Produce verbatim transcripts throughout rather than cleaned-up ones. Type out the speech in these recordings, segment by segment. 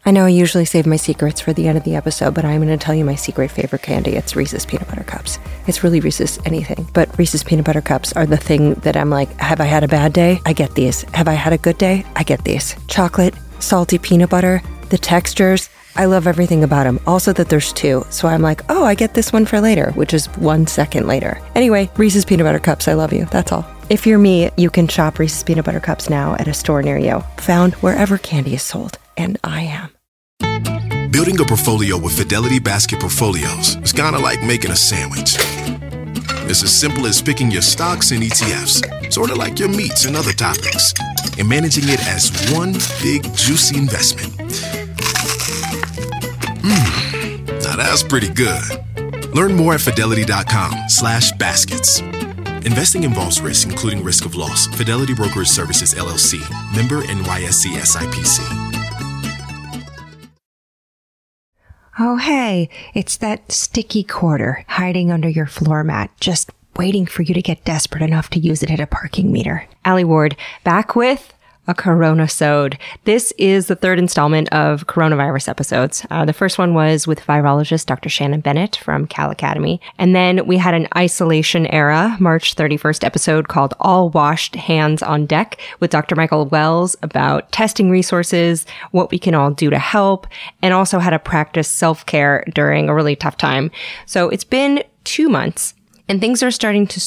I know I usually save my secrets for the end of the episode, but I'm going to tell you my secret favorite candy. It's Reese's Peanut Butter Cups. It's really Reese's anything, but Reese's Peanut Butter Cups are the thing that I'm like, have I had a bad day? I get these. Have I had a good day? I get these. Chocolate, salty peanut butter, the textures. I love everything about them. Also that there's two. So I'm like, oh, I get this one for later, which is one second later. Anyway, Reese's Peanut Butter Cups. I love you. That's all. If you're me, you can shop Reese's Peanut Butter Cups now at a store near you. Found wherever candy is sold. And I am. Building a portfolio with Fidelity Basket Portfolios is kind of like making a sandwich. It's as simple as picking your stocks and E T Fs, sort of like your meats and other toppings, and managing it as one big, juicy investment. Mmm, now that's pretty good. Learn more at fidelity.com slash baskets. Investing involves risk, including risk of loss. Fidelity Brokerage Services, L L C. Member N Y S E S I P C. Oh, hey, it's that sticky quarter hiding under your floor mat, just waiting for you to get desperate enough to use it at a parking meter. Allie Ward, back with a Corona-sode. This is the third installment of coronavirus episodes. Uh, the first one was with virologist Doctor Shannon Bennett from Cal Academy. And then we had an isolation era March thirty-first episode called All Washed Hands on Deck with Doctor Michael Wells about testing resources, what we can all do to help, and also how to practice self-care during a really tough time. So it's been two months. And things are starting to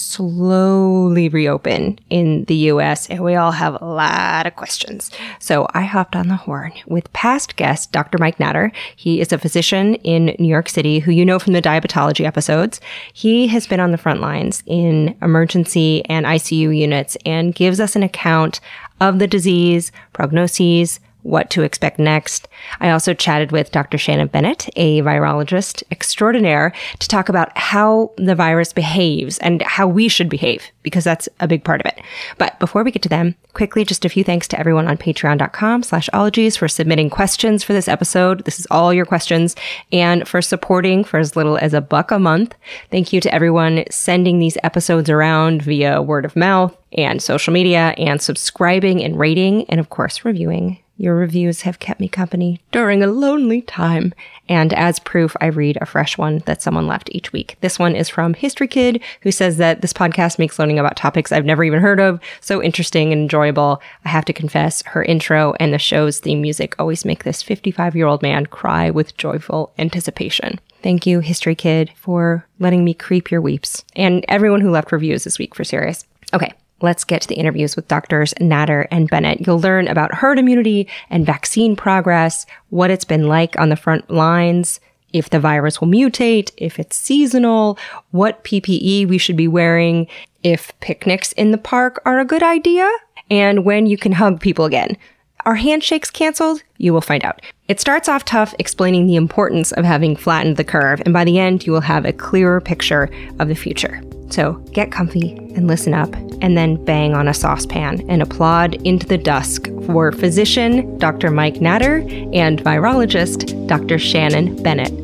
slowly reopen in the U S, and we all have a lot of questions. So I hopped on the horn with past guest, Doctor Mike Natter. He is a physician in New York City who you know from the diabetology episodes. He has been on the front lines in emergency and I C U units and gives us an account of the disease, prognoses, what to expect next. I also chatted with Doctor Shannon Bennett, a virologist extraordinaire, to talk about how the virus behaves and how we should behave, because that's a big part of it. But before we get to them, quickly, just a few thanks to everyone on patreon.com slash ologies for submitting questions for this episode. This is all your questions, and for supporting for as little as a buck a month. Thank you to everyone sending these episodes around via word of mouth and social media, and subscribing and rating, and of course, reviewing. Your reviews have kept me company during a lonely time. And as proof, I read a fresh one that someone left each week. This one is from History Kid, who says that this podcast makes learning about topics I've never even heard of so interesting and enjoyable. I have to confess, her intro and the show's theme music always make this fifty-five-year-old man cry with joyful anticipation. Thank you, History Kid, for letting me creep your weeps. And everyone who left reviews this week, for serious. Okay. Let's get to the interviews with Doctors Natter and Bennett. You'll learn about herd immunity and vaccine progress, what it's been like on the front lines, if the virus will mutate, if it's seasonal, what P P E we should be wearing, if picnics in the park are a good idea, and when you can hug people again. Are handshakes canceled? You will find out. It starts off tough, explaining the importance of having flattened the curve, and by the end, you will have a clearer picture of the future. So get comfy and listen up, and then bang on a saucepan and applaud into the dusk for physician Doctor Mike Natter and virologist Doctor Shannon Bennett.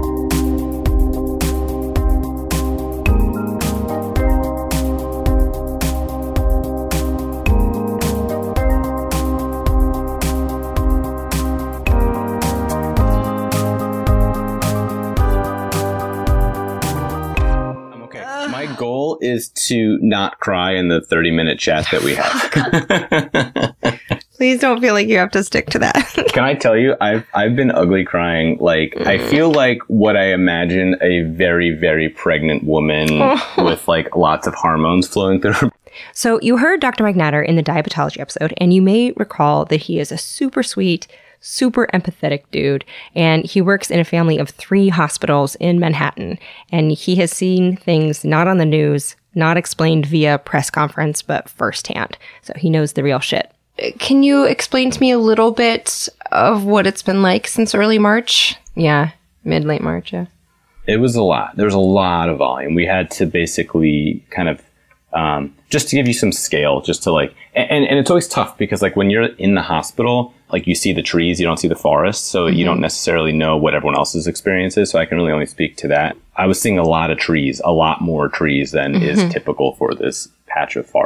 Is to not cry in the thirty minute chat that we have. Please don't feel like you have to stick to that. Can I tell you, I've I've been ugly crying. Like, mm. I feel like what I imagine a very, very pregnant woman oh. with like lots of hormones flowing through her. So you heard Doctor Mike Natter in the diabetology episode, and you may recall that he is a super sweet, super empathetic dude, and he works in a family of three hospitals in Manhattan, and he has seen things not on the news, not explained via press conference, but firsthand. So he knows the real shit. Can you explain to me a little bit of what it's been like since early March? Yeah, mid-late March, yeah. It was a lot. There was a lot of volume. We had to basically kind of, um, just to give you some scale, just to like, and, and it's always tough because like when you're in the hospital, like you see the trees, you don't see the forest. So mm-hmm. you don't necessarily know what everyone else's experience is. So I can really only speak to that. I was seeing a lot of trees, a lot more trees than mm-hmm. is typical for this patch of forest.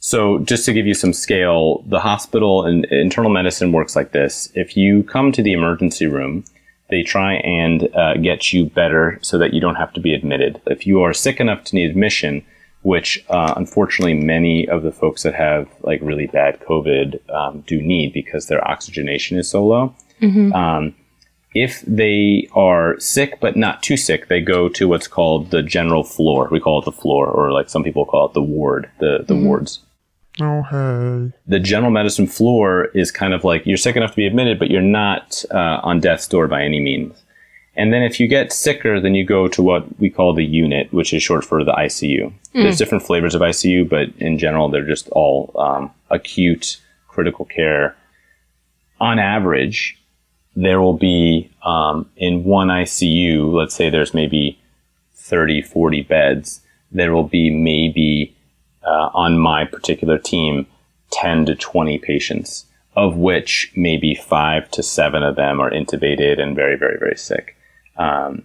So just to give you some scale, the hospital and internal medicine works like this. If you come to the emergency room, they try and uh, get you better so that you don't have to be admitted. If you are sick enough to need admission, which uh, unfortunately many of the folks that have like really bad COVID um, do need because their oxygenation is so low. Mm-hmm. Um, if they are sick but not too sick, they go to what's called the general floor. We call it the floor, or like some people call it the ward, the, the mm-hmm. wards. Oh, hey. The general medicine floor is kind of like you're sick enough to be admitted, but you're not uh, on death's door by any means. And then if you get sicker, then you go to what we call the unit, which is short for the I C U. Mm. There's different flavors of I C U, but in general, they're just all um, acute critical care. On average, there will be um, in one I C U, let's say there's maybe thirty, forty beds, there will be maybe uh, on my particular team, ten to twenty patients, of which maybe five to seven of them are intubated and very, very, very sick. Um,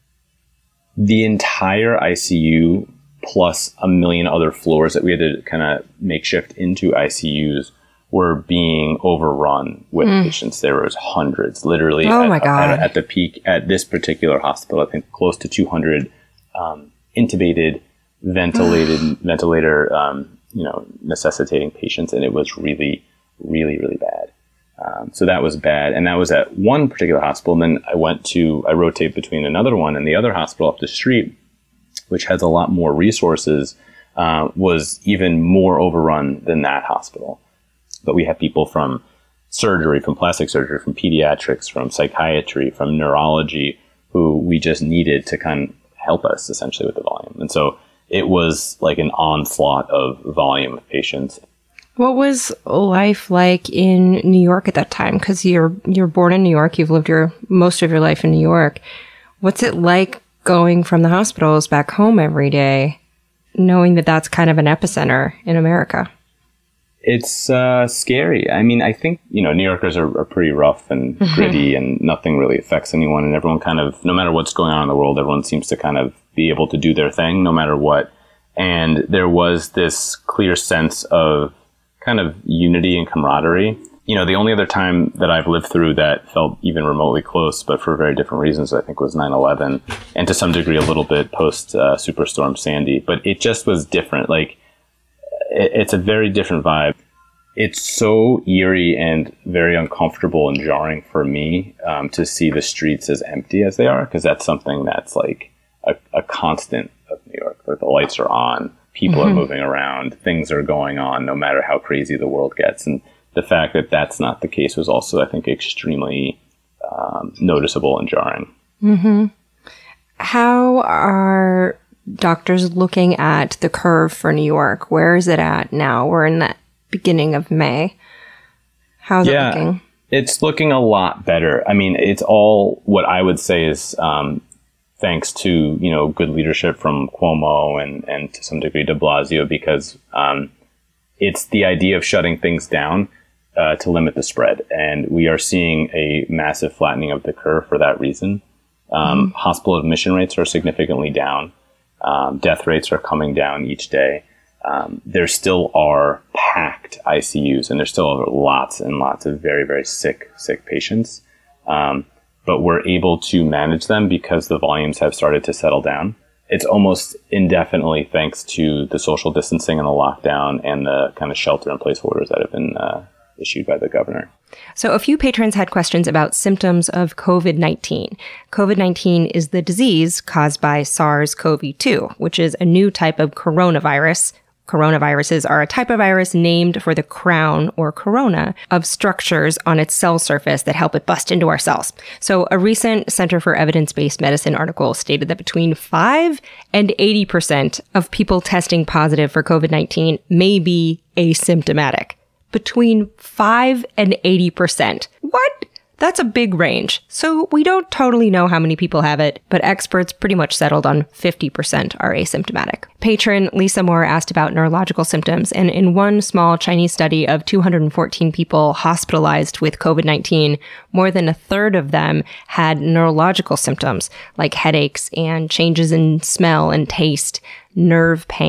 the entire I C U plus a million other floors that we had to kind of makeshift into I C Us were being overrun with mm. patients. There was hundreds, literally. Oh at, my God. At, at the peak at this particular hospital, I think close to two hundred um, intubated, ventilated, ventilator, um, you know, necessitating patients, and it was really, really, really bad. Um, so that was bad. And that was at one particular hospital. And then I went to, I rotate between another one and the other hospital up the street, which has a lot more resources, uh, was even more overrun than that hospital. But we have people from surgery, from plastic surgery, from pediatrics, from psychiatry, from neurology, who we just needed to kind of help us essentially with the volume. And so it was like an onslaught of volume of patients. What was life like in New York at that time? Because you're you're born in New York. You've lived your most of your life in New York. What's it like going from the hospitals back home every day, knowing that that's kind of an epicenter in America? It's uh, scary. I mean, I think, you know, New Yorkers are, are pretty rough and gritty, and nothing really affects anyone. And everyone kind of, no matter what's going on in the world, everyone seems to kind of be able to do their thing no matter what. And there was this clear sense of kind of unity and camaraderie. You know, the only other time that I've lived through that felt even remotely close, but for very different reasons, I think was nine eleven, and to some degree a little bit post uh, Superstorm Sandy. But it just was different. Like, it, it's a very different vibe. It's so eerie and very uncomfortable and jarring for me um, to see the streets as empty as they are, because that's something that's like a, a constant of New York. Like, the lights are on. People mm-hmm. are moving around, things are going on, no matter how crazy the world gets. And the fact that that's not the case was also, I think, extremely um, noticeable and jarring. Mm-hmm. How are doctors looking at the curve for New York? Where is it at now? We're in the beginning of May. How's yeah, it looking? It's looking a lot better. I mean, it's all what I would say is um, thanks to, you know, good leadership from Cuomo and, and to some degree de Blasio, because um, it's the idea of shutting things down uh, to limit the spread. And we are seeing a massive flattening of the curve for that reason. Um, mm-hmm. Hospital admission rates are significantly down. Um, death rates are coming down each day. Um, there still are packed I C Us, and there still are lots and lots of very, very sick, sick patients. Um, but we're able to manage them because the volumes have started to settle down. It's almost indefinitely thanks to the social distancing and the lockdown and the kind of shelter-in-place orders that have been uh, issued by the governor. So a few patrons had questions about symptoms of COVID nineteen. COVID nineteen is the disease caused by SARS-C o V two, which is a new type of coronavirus. Coronaviruses are a type of virus named for the crown or corona of structures on its cell surface that help it bust into our cells. So a recent Center for Evidence-Based Medicine article stated that between five and eighty percent of people testing positive for COVID nineteen may be asymptomatic. Between five and eighty percent. What? That's a big range. So we don't totally know how many people have it, but experts pretty much settled on fifty percent are asymptomatic. Patron Lisa Moore asked about neurological symptoms, and in one small Chinese study of two hundred fourteen people hospitalized with COVID nineteen, more than a third of them had neurological symptoms like headaches and changes in smell and taste, nerve pain,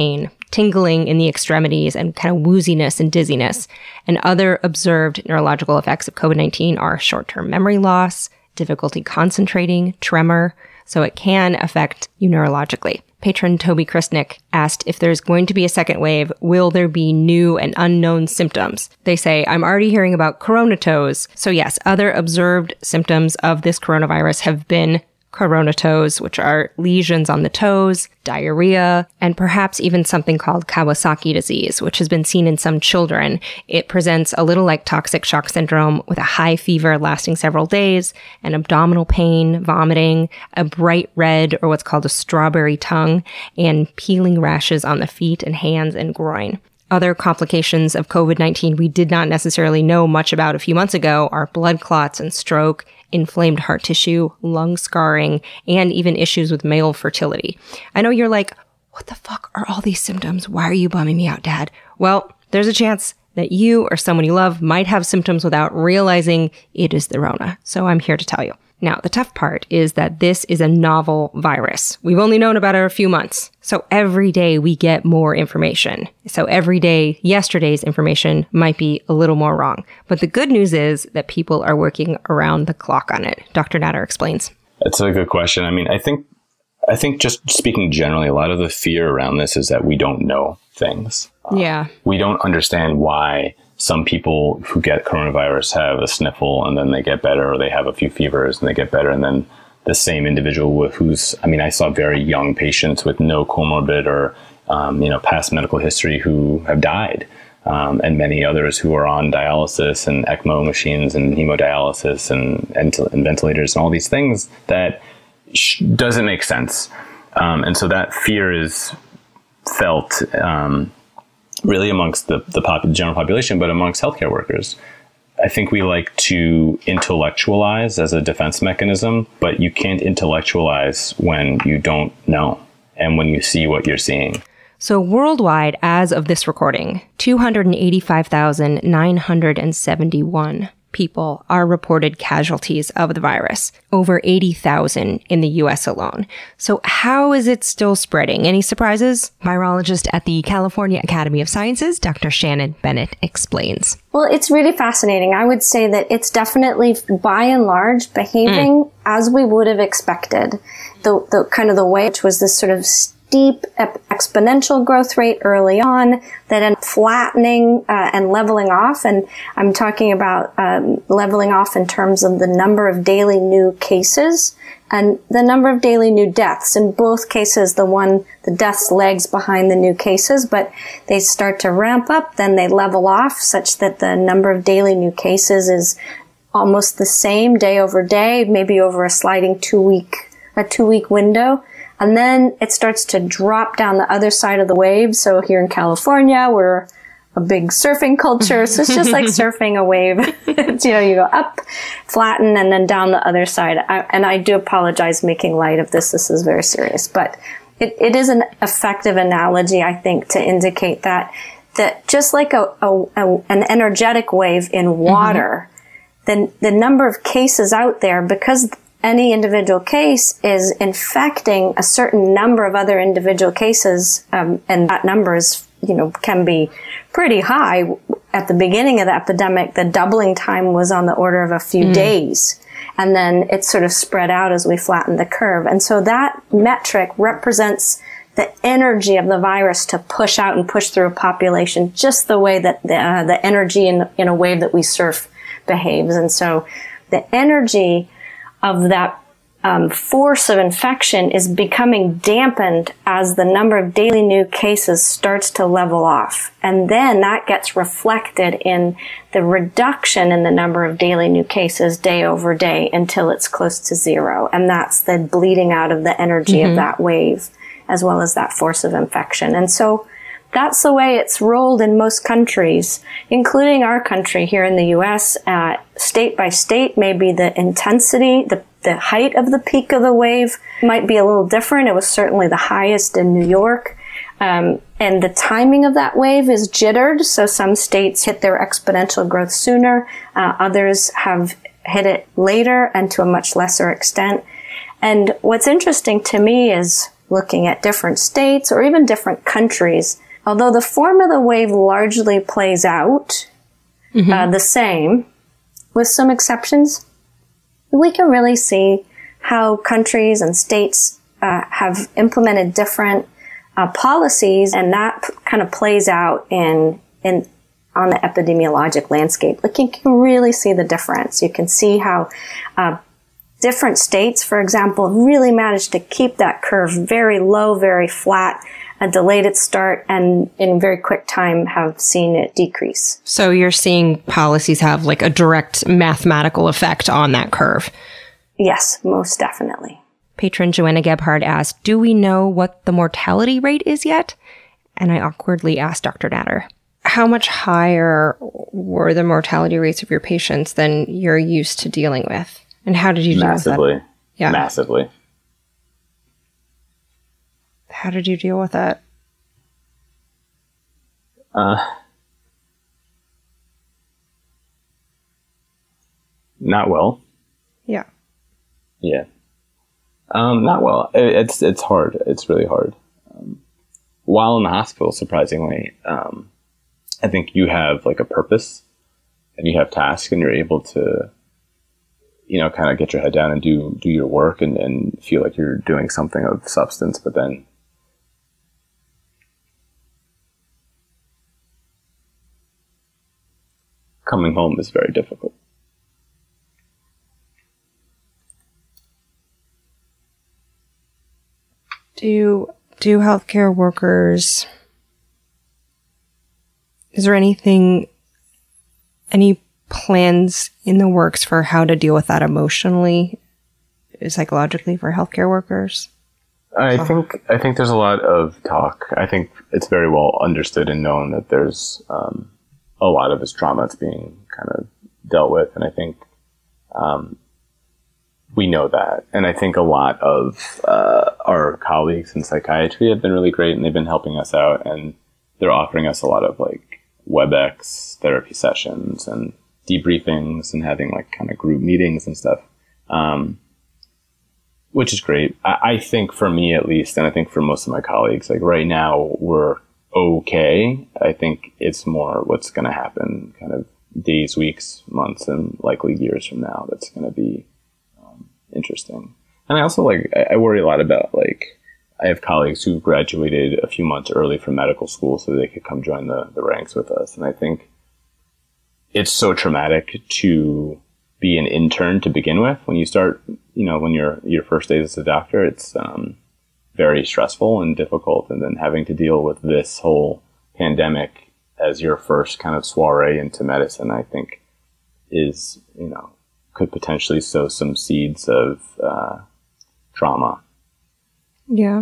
tingling in the extremities, and kind of wooziness and dizziness. And other observed neurological effects of COVID nineteen are short-term memory loss, difficulty concentrating, tremor. So it can affect you neurologically. Patron Toby Kristnick asked if there's going to be a second wave, will there be new and unknown symptoms? They say, I'm already hearing about coronatoes. So yes, other observed symptoms of this coronavirus have been coronatoes, which are lesions on the toes, diarrhea, and perhaps even something called Kawasaki disease, which has been seen in some children. It presents a little like toxic shock syndrome with a high fever lasting several days, and abdominal pain, vomiting, a bright red or what's called a strawberry tongue, and peeling rashes on the feet and hands and groin. Other complications of COVID nineteen we did not necessarily know much about a few months ago are blood clots and stroke, inflamed heart tissue, lung scarring, and even issues with male fertility. I know you're like, what the fuck are all these symptoms? Why are you bumming me out, Dad? Well, there's a chance that you or someone you love might have symptoms without realizing it is the Rona. So I'm here to tell you. Now, the tough part is that this is a novel virus. We've only known about it a few months. So every day we get more information. So every day, yesterday's information might be a little more wrong. But the good news is that people are working around the clock on it. Doctor Natter explains. That's a good question. I mean, I think, I think just speaking generally, a lot of the fear around this is that we don't know things. Yeah. Uh, we don't understand why some people who get coronavirus have a sniffle and then they get better, or they have a few fevers and they get better. And then the same individual with who's, I mean, I saw very young patients with no comorbid or, um, you know, past medical history who have died. Um, and many others who are on dialysis and ECMO machines and hemodialysis and, and, and ventilators and all these things that sh- doesn't make sense. Um, and so that fear is felt, um, really amongst the, the pop, general population, but amongst healthcare workers. I think we like to intellectualize as a defense mechanism, but you can't intellectualize when you don't know and when you see what you're seeing. So worldwide, as of this recording, two hundred eighty-five thousand nine hundred seventy-one people are reported casualties of the virus, over eighty thousand in the U S alone. So how is it still spreading? Any surprises? Virologist at the California Academy of Sciences, Doctor Shannon Bennett explains. Well, it's really fascinating. I would say that it's definitely, by and large, behaving mm. as we would have expected. The, the kind of the way, which was this sort of steep exponential growth rate early on, then flattening uh, and leveling off. And I'm talking about um, leveling off in terms of the number of daily new cases and the number of daily new deaths. In both cases, the one, the deaths lags behind the new cases, but they start to ramp up, then they level off such that the number of daily new cases is almost the same day over day, maybe over a sliding two week, a two week window. And then it starts to drop down the other side of the wave. So here in California, we're a big surfing culture. So it's just like surfing a wave. It's, you know, you go up, flatten, and then down the other side. I, and I do apologize making light of this. This is very serious. But it, it is an effective analogy, I think, to indicate that, that just like a, a, a an energetic wave in water, mm-hmm. the, the number of cases out there, because any individual case is infecting a certain number of other individual cases, um, and that number is, you know, can be pretty high. At the beginning of the epidemic, the doubling time was on the order of a few mm. days, and then it sort of spread out as we flattened the curve. And so that metric represents the energy of the virus to push out and push through a population, just the way that the, uh, the energy in, in a wave that we surf behaves. And so the energy of that um, force of infection is becoming dampened as the number of daily new cases starts to level off. And then that gets reflected in the reduction in the number of daily new cases day over day until it's close to zero. And that's the bleeding out of the energy mm-hmm. of that wave, as well as that force of infection. And so that's the way it's rolled in most countries, including our country here in the U S. Uh, state by state, maybe the intensity, the, the height of the peak of the wave might be a little different. It was certainly the highest in New York. Um, and the timing of that wave is jittered. So some states hit their exponential growth sooner. Uh, others have hit it later and to a much lesser extent. And what's interesting to me is looking at different states or even different countries. although the form of the wave largely plays out mm-hmm. uh, the same, with some exceptions, we can really see how countries and states uh, have implemented different uh, policies, and that p- kind of plays out in in on the epidemiologic landscape. Like, you can really see the difference. You can see how uh, different states, for example, really managed to keep that curve very low, very flat, and delayed its start, and in very quick time have seen it decrease. So you're seeing policies have like a direct mathematical effect on that curve. Yes, most definitely. Patron Joanna Gebhard asked, do we know what the mortality rate is yet? And I awkwardly asked Doctor Natter, how much higher were the mortality rates of your patients than you're used to dealing with? And how did you deal Massively. with that? Yeah. Massively. How did you deal with that? Uh, not well. Yeah. Yeah. Um, not well. It, it's it's hard. It's really hard. Um, while in the hospital, surprisingly, um, I think you have like a purpose and you have tasks, and you're able to, you know, kind of get your head down and do do your work and, and feel like you're doing something of substance. But then coming home is very difficult. Do do healthcare workers, is there anything, any plans in the works for how to deal with that emotionally, psychologically for healthcare workers? I think I think there's a lot of talk. I think it's very well understood and known that there's um, a lot of this trauma that's being kind of dealt with, and I think um, we know that. And I think a lot of uh, our colleagues in psychiatry have been really great, and they've been helping us out, and they're offering us a lot of like WebEx therapy sessions and debriefings and having like kind of group meetings and stuff, um, which is great. I, I think for me at least, and I think for most of my colleagues, like right now we're okay. I think it's more what's going to happen kind of days, weeks, months, and likely years from now that's going to be interesting. And I also like, I worry a lot about like, I have colleagues who graduated a few months early from medical school so they could come join the, the ranks with us. And I think it's so traumatic to be an intern to begin with. When you start, you know, when you're your first days as a doctor, it's um, very stressful and difficult. And then having to deal with this whole pandemic as your first kind of soiree into medicine, I think is, you know, could potentially sow some seeds of uh, trauma. Yeah.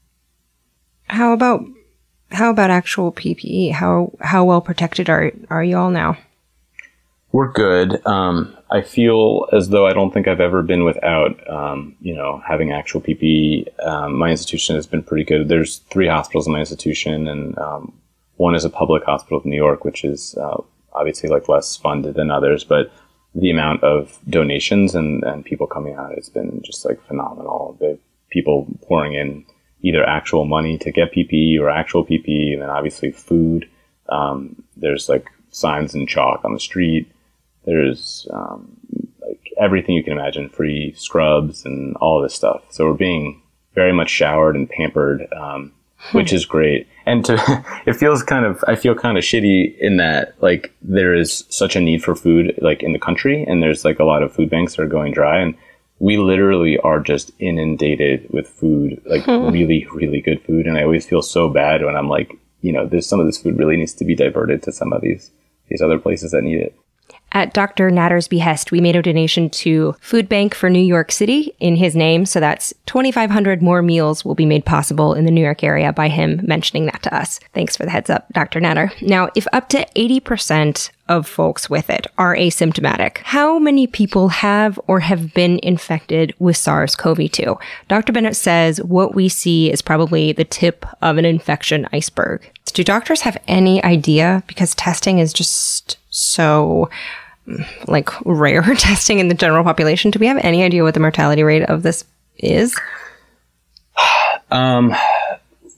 How about how about actual P P E? How how well protected are are you all now? We're good. Um, I feel as though I don't think I've ever been without, um, you know, having actual P P E. Um, my institution has been pretty good. There's three hospitals in my institution, and um, one is a public hospital in New York, which is uh, obviously like less funded than others, but the amount of donations and, and people coming out, it's been just like phenomenal. The people pouring in either actual money to get P P E or actual P P E, and then obviously food. Um, there's like signs in chalk on the street. There's um, like everything you can imagine, free scrubs and all this stuff. So we're being very much showered and pampered, um, which is great. And to, it feels kind of, I feel kind of shitty in that, like, there is such a need for food, like, in the country, and there's, like, a lot of food banks that are going dry, and we literally are just inundated with food, like, really, really good food, and I always feel so bad when I'm like, you know, there's some of this food really needs to be diverted to some of these, these other places that need it. At Doctor Natter's behest, we made a donation to Food Bank for New York City in his name. So that's twenty-five hundred more meals will be made possible in the New York area by him mentioning that to us. Thanks for the heads up, Doctor Natter. Now, if up to eighty percent of folks with it are asymptomatic, how many people have or have been infected with SARS-C o V two? Doctor Bennett says what we see is probably the tip of an infection iceberg. Do doctors have any idea? Because testing is just so like rare testing in the general population. Do we have any idea what the mortality rate of this is? Um,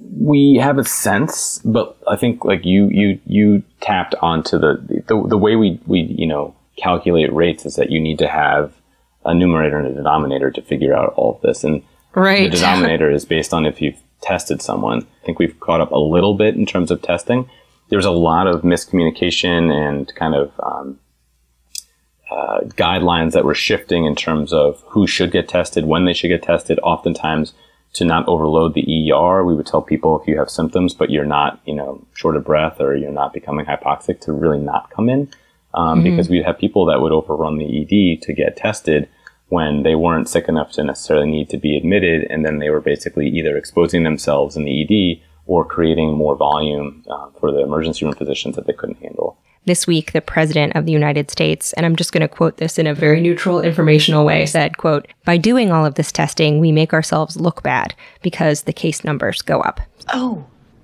we have a sense, but I think like you, you, you tapped onto the, the, the way we, we, you know, calculate rates is that you need to have a numerator and a denominator to figure out all of this. And right. the denominator is based on if you've tested someone. I think we've caught up a little bit in terms of testing. There's a lot of miscommunication and kind of, um, uh, guidelines that were shifting in terms of who should get tested, when they should get tested. Oftentimes, to not overload the E R, we would tell people if you have symptoms, but you're not, you know, short of breath or you're not becoming hypoxic, to really not come in. Um, mm-hmm. Because we'd have people that would overrun the E D to get tested when they weren't sick enough to necessarily need to be admitted. And then they were basically either exposing themselves in the E D or creating more volume uh, for the emergency room physicians that they couldn't handle. This week, the President of the United States, and I'm just going to quote this in a very neutral, informational way, said, quote, "By doing all of this testing, we make ourselves look bad because the case numbers go up." Oh.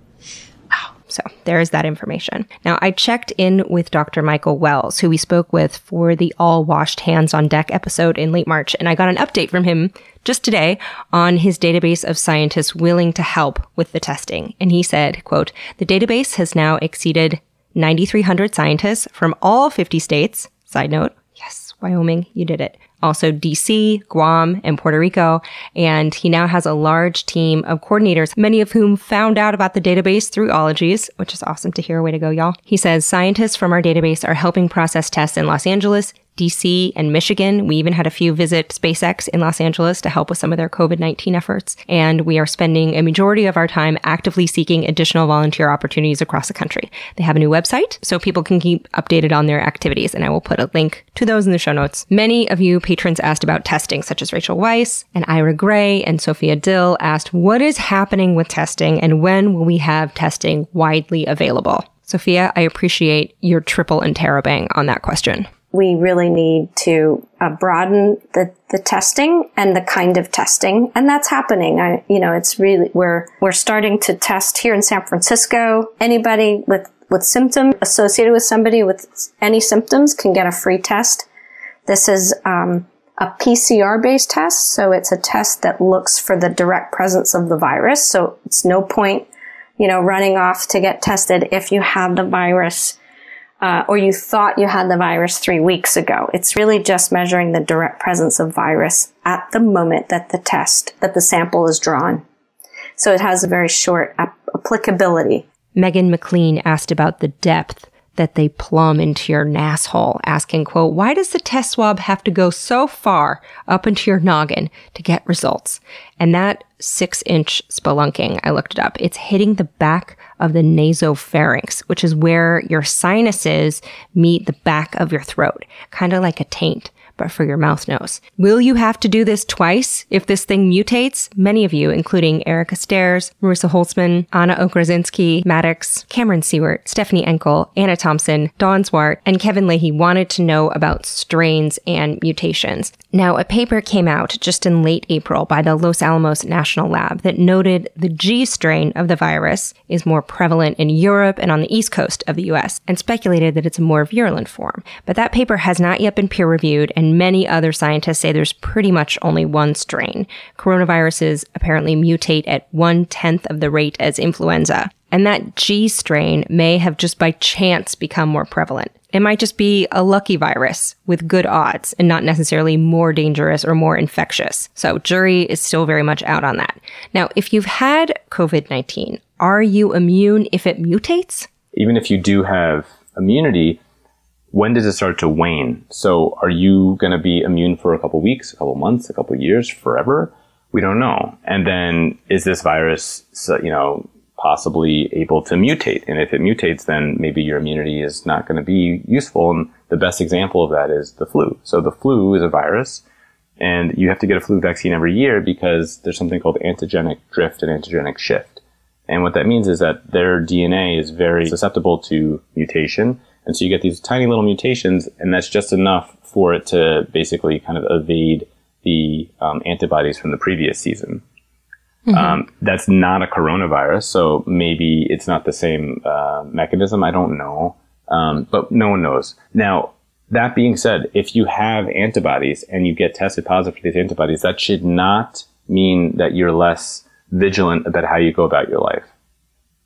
So there's that information. Now, I checked in with Doctor Michael Wells, who we spoke with for the All Washed Hands on Deck episode in late March, and I got an update from him just today on his database of scientists willing to help with the testing. And he said, quote, "The database has now exceeded nine thousand three hundred scientists from all fifty states." Side note, yes, Wyoming, you did it. Also D C, Guam, and Puerto Rico. And he now has a large team of coordinators, many of whom found out about the database through Ologies, which is awesome to hear. Way to go, y'all. He says scientists from our database are helping process tests in Los Angeles, D C, and Michigan. We even had a few visit SpaceX in Los Angeles to help with some of their COVID nineteen efforts. And we are spending a majority of our time actively seeking additional volunteer opportunities across the country. They have a new website, so people can keep updated on their activities, and I will put a link to those in the show notes. Many of you patrons asked about testing, such as Rachel Weiss and Ira Gray and Sophia Dill asked, what is happening with testing and when will we have testing widely available? Sophia, I appreciate your triple interrobang on that question. We really need to uh, broaden the, the testing and the kind of testing. And that's happening. I, you know, it's really, we're, we're starting to test here in San Francisco. Anybody with, with symptoms associated with somebody with any symptoms can get a free test. This is, um, a P C R based test. So it's a test that looks for the direct presence of the virus. So it's no point, you know, running off to get tested if you have the virus. Uh, or you thought you had the virus three weeks ago. It's really just measuring the direct presence of virus at the moment that the test, that the sample is drawn. So it has a very short ap- applicability. Megan McLean asked about the depth that they plumb into your nasshole, asking, quote, "Why does the test swab have to go so far up into your noggin to get results?" And that six-inch spelunking, I looked it up, it's hitting the back of the nasopharynx, which is where your sinuses meet the back of your throat, kind of like a taint, but for your mouth nose. Will you have to do this twice if this thing mutates? Many of you, including Erica Stairs, Marissa Holtzman, Anna Okrasinski, Maddox, Cameron Seward, Stephanie Enkel, Anna Thompson, Dawn Zwart, and Kevin Leahy wanted to know about strains and mutations. Now, a paper came out just in late April by the Los Alamos National Lab that noted the G strain of the virus is more prevalent in Europe and on the East Coast of the U S, and speculated that it's a more virulent form. But that paper has not yet been peer-reviewed, and many other scientists say there's pretty much only one strain. Coronaviruses apparently mutate at one-tenth of the rate as influenza. And that G strain may have just by chance become more prevalent. It might just be a lucky virus with good odds and not necessarily more dangerous or more infectious. So jury is still very much out on that. Now, if you've had COVID nineteen, are you immune if it mutates? Even if you do have immunity, when does it start to wane? So are you going to be immune for a couple weeks, a couple months, a couple years, forever? We don't know. And then is this virus, you know, possibly able to mutate? And if it mutates, then maybe your immunity is not going to be useful. And the best example of that is the flu. So the flu is a virus, and you have to get a flu vaccine every year because there's something called antigenic drift and antigenic shift. And what that means is that their D N A is very susceptible to mutation. And so you get these tiny little mutations, and that's just enough for it to basically kind of evade the um, antibodies from the previous season. Mm-hmm. Um, that's not a coronavirus, so maybe it's not the same uh, mechanism. I don't know, um, but no one knows. Now, that being said, if you have antibodies and you get tested positive for these antibodies, that should not mean that you're less vigilant about how you go about your life.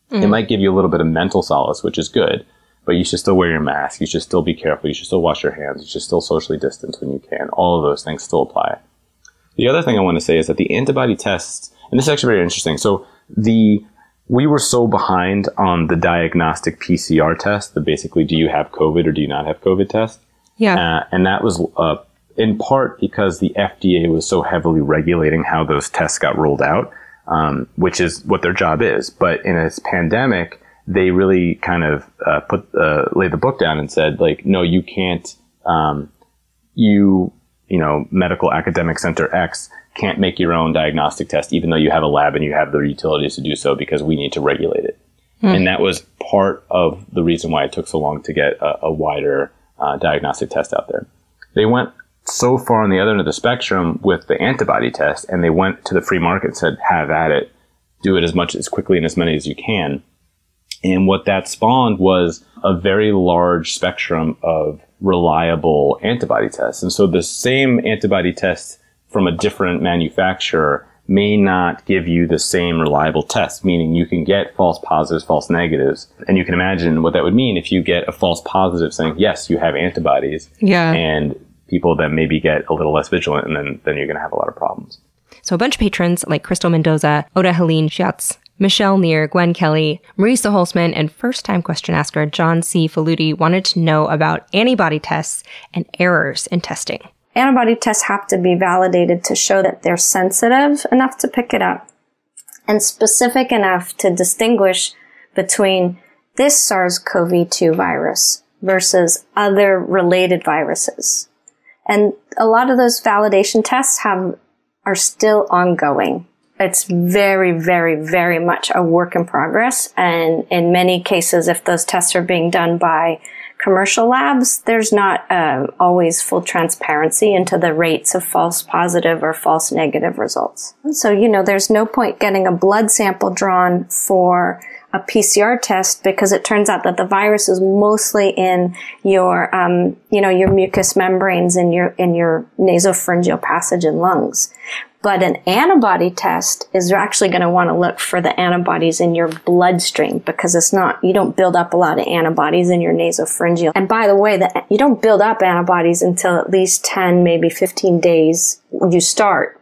Mm. It might give you a little bit of mental solace, which is good, but you should still wear your mask. You should still be careful. You should still wash your hands. You should still socially distance when you can. All of those things still apply. The other thing I want to say is that the antibody tests, and this is actually very interesting. So the we were so behind on the diagnostic P C R test, the basically, do you have COVID or do you not have COVID test? Yeah. Uh, and that was uh, in part because the F D A was so heavily regulating how those tests got rolled out, um, which is what their job is. But in a pandemic, they really kind of uh, put uh, laid the book down and said, like, no, you can't, um, you, you know, medical academic center X can't make your own diagnostic test, even though you have a lab and you have the utilities to do so, because we need to regulate it. Hmm. And that was part of the reason why it took so long to get a, a wider uh, diagnostic test out there. They went so far on the other end of the spectrum with the antibody test, and they went to the free market and said, have at it, do it as much, as quickly and as many as you can. And what that spawned was a very large spectrum of reliable antibody tests. And so the same antibody test from a different manufacturer may not give you the same reliable test, meaning you can get false positives, false negatives. And you can imagine what that would mean if you get a false positive saying, yes, you have antibodies. Yeah. And people then maybe get a little less vigilant, and then, then you're going to have a lot of problems. So a bunch of patrons like Crystal Mendoza, Oda Helene Schatz, Michelle Neer, Gwen Kelly, Marisa Holzman, and first-time question asker John C. Faludi wanted to know about antibody tests and errors in testing. Antibody tests have to be validated to show that they're sensitive enough to pick it up and specific enough to distinguish between this SARS-C o V two virus versus other related viruses. And a lot of those validation tests have are still ongoing. It's very, very, very much a work in progress. And in many cases, if those tests are being done by commercial labs, there's not uh, always full transparency into the rates of false positive or false negative results. So, you know, there's no point getting a blood sample drawn for a P C R test because it turns out that the virus is mostly in your, um, you know, your mucous membranes in your, in your nasopharyngeal passage and lungs. But an antibody test is actually going to want to look for the antibodies in your bloodstream because it's not, you don't build up a lot of antibodies in your nasopharyngeal. And by the way, that you don't build up antibodies until at least ten, maybe fifteen days you start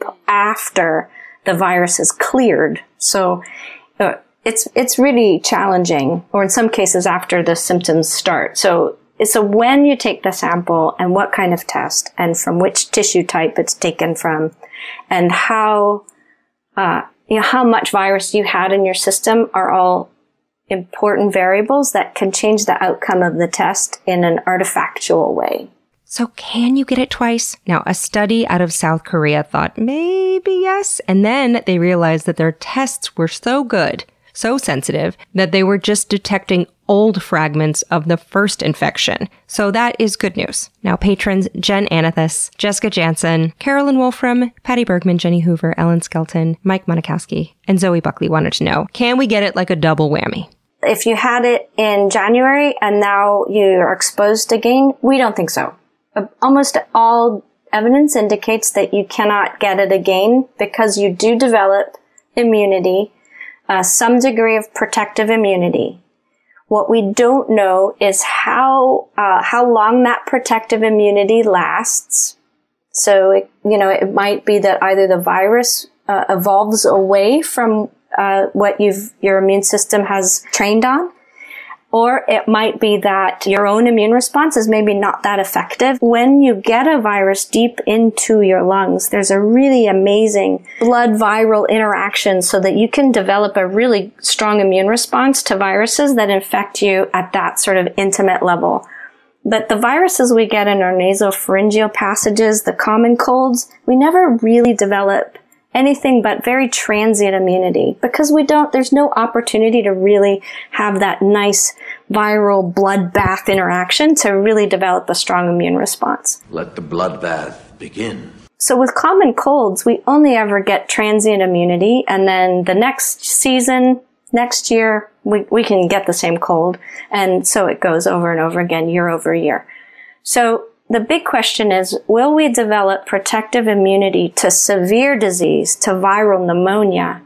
after the virus is cleared. So uh, it's, it's really challenging, or in some cases after the symptoms start. So So when you take the sample and what kind of test and from which tissue type it's taken from and how, uh, you know, how much virus you had in your system are all important variables that can change the outcome of the test in an artifactual way. So can you get it twice? Now, a study out of South Korea thought maybe yes, and then they realized that their tests were so good, so sensitive, that they were just detecting old fragments of the first infection. So that is good news. Now, patrons Jen Anathis, Jessica Jansen, Carolyn Wolfram, Patty Bergman, Jenny Hoover, Ellen Skelton, Mike Monikowski, and Zoe Buckley wanted to know, can we get it like a double whammy? If you had it in January and now you're exposed again, we don't think so. Almost all evidence indicates that you cannot get it again because you do develop immunity, uh, some degree of protective immunity. What we don't know is how uh, how long that protective immunity lasts. So, it, you know, it might be that either the virus uh, evolves away from uh, what you've your immune system has trained on, or it might be that your own immune response is maybe not that effective. When you get a virus deep into your lungs, there's a really amazing blood viral interaction so that you can develop a really strong immune response to viruses that infect you at that sort of intimate level. But the viruses we get in our nasopharyngeal passages, the common colds, we never really develop anything but very transient immunity because we don't, there's no opportunity to really have that nice viral bloodbath interaction to really develop a strong immune response. Let the bloodbath begin. So with common colds, we only ever get transient immunity, and then the next season, next year, we, we can get the same cold. And so it goes over and over again, year over year. So the big question is, will we develop protective immunity to severe disease, to viral pneumonia,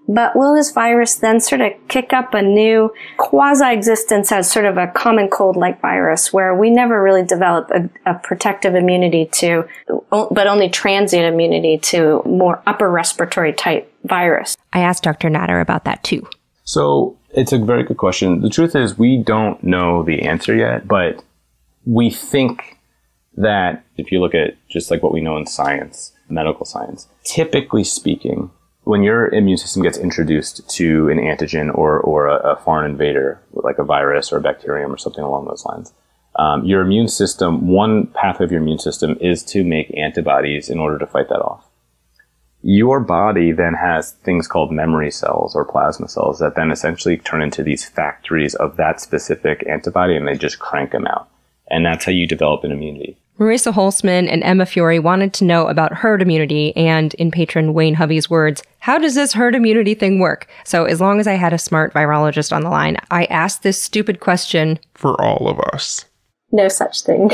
But will this virus then sort of kick up a new quasi-existence as sort of a common cold-like virus where we never really develop a, a protective immunity to, but only transient immunity to more upper respiratory type virus? I asked Doctor Natter about that too. So it's a very good question. The truth is we don't know the answer yet, but we think that if you look at just like what we know in science, medical science, typically speaking, when your immune system gets introduced to an antigen or, or a, a foreign invader, like a virus or a bacterium or something along those lines, um, your immune system, one pathway of your immune system is to make antibodies in order to fight that off. Your body then has things called memory cells or plasma cells that then essentially turn into these factories of that specific antibody, and they just crank them out. And that's how you develop an immunity. Marissa Holzman and Emma Fiore wanted to know about herd immunity and, in patron Wayne Hovey's words, how does this herd immunity thing work? So as long as I had a smart virologist on the line, I asked this stupid question. For all of us. No such thing.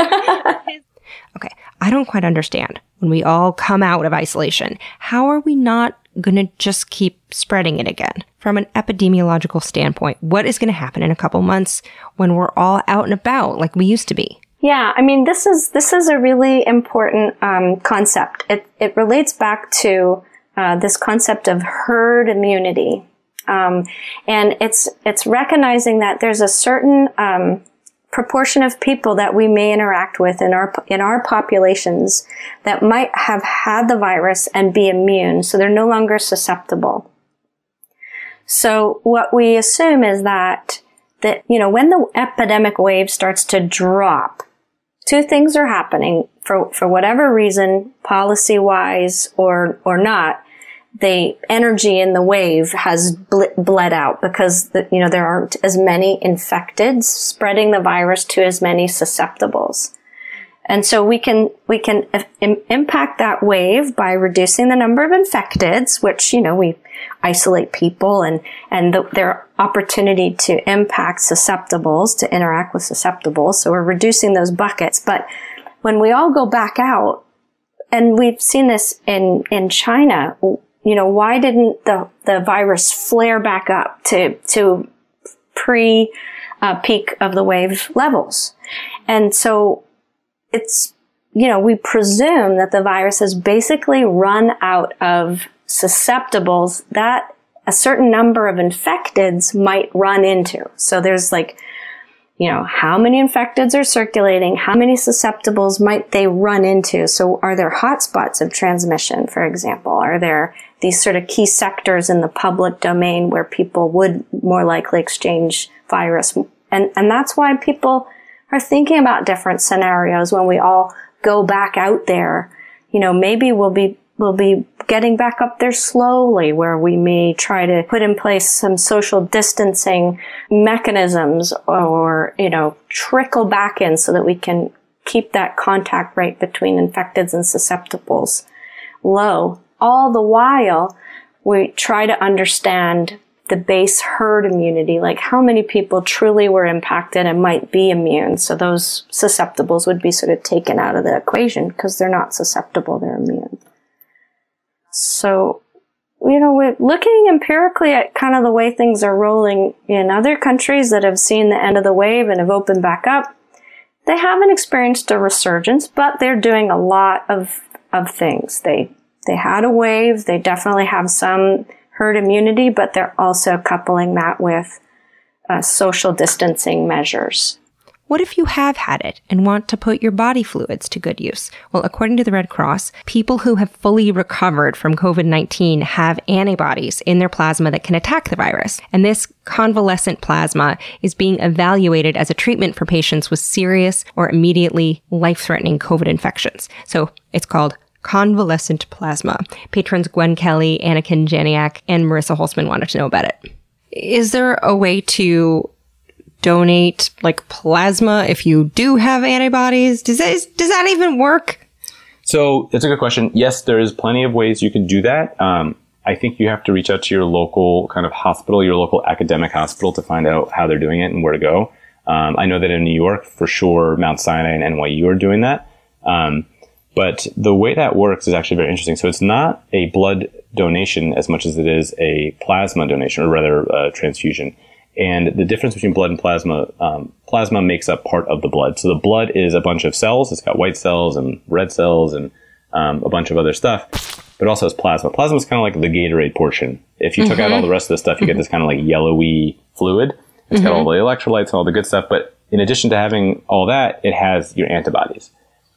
Okay, I don't quite understand. When we all come out of isolation, how are we not going to just keep spreading it again? From an epidemiological standpoint, what is going to happen in a couple months when we're all out and about like we used to be? Yeah, I mean, this is this is a really important um, concept. It it relates back to uh, this concept of herd immunity, um, and it's it's recognizing that there's a certain um, proportion of people that we may interact with in our in our populations that might have had the virus and be immune, so they're no longer susceptible. So what we assume is that that you know when the epidemic wave starts to drop, two things are happening for, for whatever reason, policy-wise or, or not. The energy in the wave has ble- bled out because, the, you know, there aren't as many infecteds spreading the virus to as many susceptibles. And so we can, we can im- impact that wave by reducing the number of infecteds, which, you know, we isolate people and, and the, their opportunity to impact susceptibles, to interact with susceptibles. So we're reducing those buckets. But when we all go back out, and we've seen this in, in China, you know, why didn't the, the virus flare back up to, to pre, uh, peak of the wave levels? And so, it's, you know, we presume that the virus has basically run out of susceptibles that a certain number of infecteds might run into. So there's like, you know, how many infecteds are circulating? How many susceptibles might they run into? So are there hotspots of transmission, for example? Are there these sort of key sectors in the public domain where people would more likely exchange virus? And, and that's why people are thinking about different scenarios when we all go back out there. You know, maybe we'll be, we'll be getting back up there slowly, where we may try to put in place some social distancing mechanisms or, you know, trickle back in so that we can keep that contact rate between infecteds and susceptibles low. All the while, we try to understand the base herd immunity, like how many people truly were impacted and might be immune. So those susceptibles would be sort of taken out of the equation because they're not susceptible, they're immune. So, you know, we're looking empirically at kind of the way things are rolling in other countries that have seen the end of the wave and have opened back up. They haven't experienced a resurgence, but they're doing a lot of, of things. They, they had a wave. They definitely have some herd immunity, but they're also coupling that with uh, social distancing measures. What if you have had it and want to put your body fluids to good use? Well, according to the Red Cross, people who have fully recovered from covid nineteen have antibodies in their plasma that can attack the virus. And this convalescent plasma is being evaluated as a treatment for patients with serious or immediately life-threatening COVID infections. So it's called convalescent plasma. Patrons Gwen Kelly, Anakin Janiak, and Marissa Holzman wanted to know about it. Is there a way to donate like plasma if you do have antibodies? Does that, does that even work? So it's a good question. Yes, there is plenty of ways you can do that. Um, I think you have to reach out to your local kind of hospital, your local academic hospital to find out how they're doing it and where to go. Um, I know that in New York, for sure, Mount Sinai and N Y U are doing that. Um, But the way that works is actually very interesting. So it's not a blood donation as much as it is a plasma donation, or rather a transfusion. And the difference between blood and plasma, um, plasma makes up part of the blood. So the blood is a bunch of cells. It's got white cells and red cells and um, a bunch of other stuff, but it also has plasma. Plasma is kind of like the Gatorade portion. If you mm-hmm. took out all the rest of the stuff, you mm-hmm. get this kind of like yellowy fluid. It's mm-hmm. got all the electrolytes and all the good stuff. But in addition to having all that, it has your antibodies.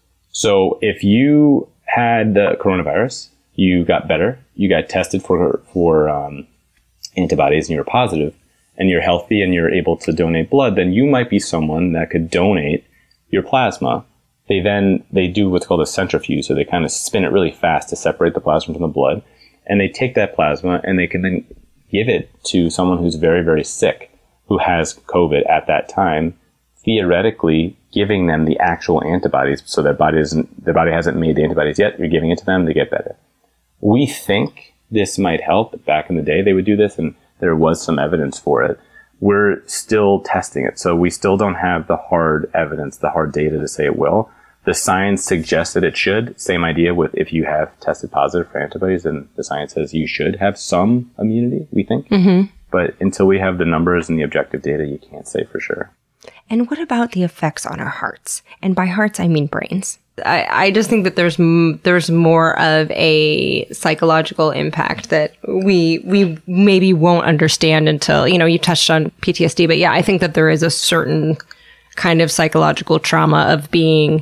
So if you had the coronavirus, you got better, you got tested for, for um, antibodies and you were positive, and you're healthy and you're able to donate blood, then you might be someone that could donate your plasma. They then, they do what's called a centrifuge. So they kind of spin it really fast to separate the plasma from the blood. And they take that plasma and they can then give it to someone who's very, very sick, who has COVID at that time, theoretically giving them the actual antibodies. So their body isn't, their body hasn't made the antibodies yet. You're giving it to them, they get better. We think this might help. Back in the day, they would do this, and there was some evidence for it. We're still testing it. So we still don't have the hard evidence, the hard data to say it will. The science suggests that it should. Same idea with if you have tested positive for antibodies, then the science says you should have some immunity, we think. Mm-hmm. But until we have the numbers and the objective data, you can't say for sure. And what about the effects on our hearts? And by hearts, I mean brains. I, I just think that there's m- there's more of a psychological impact that we we maybe won't understand until, you know, you touched on P T S D. But yeah, I think that there is a certain kind of psychological trauma of being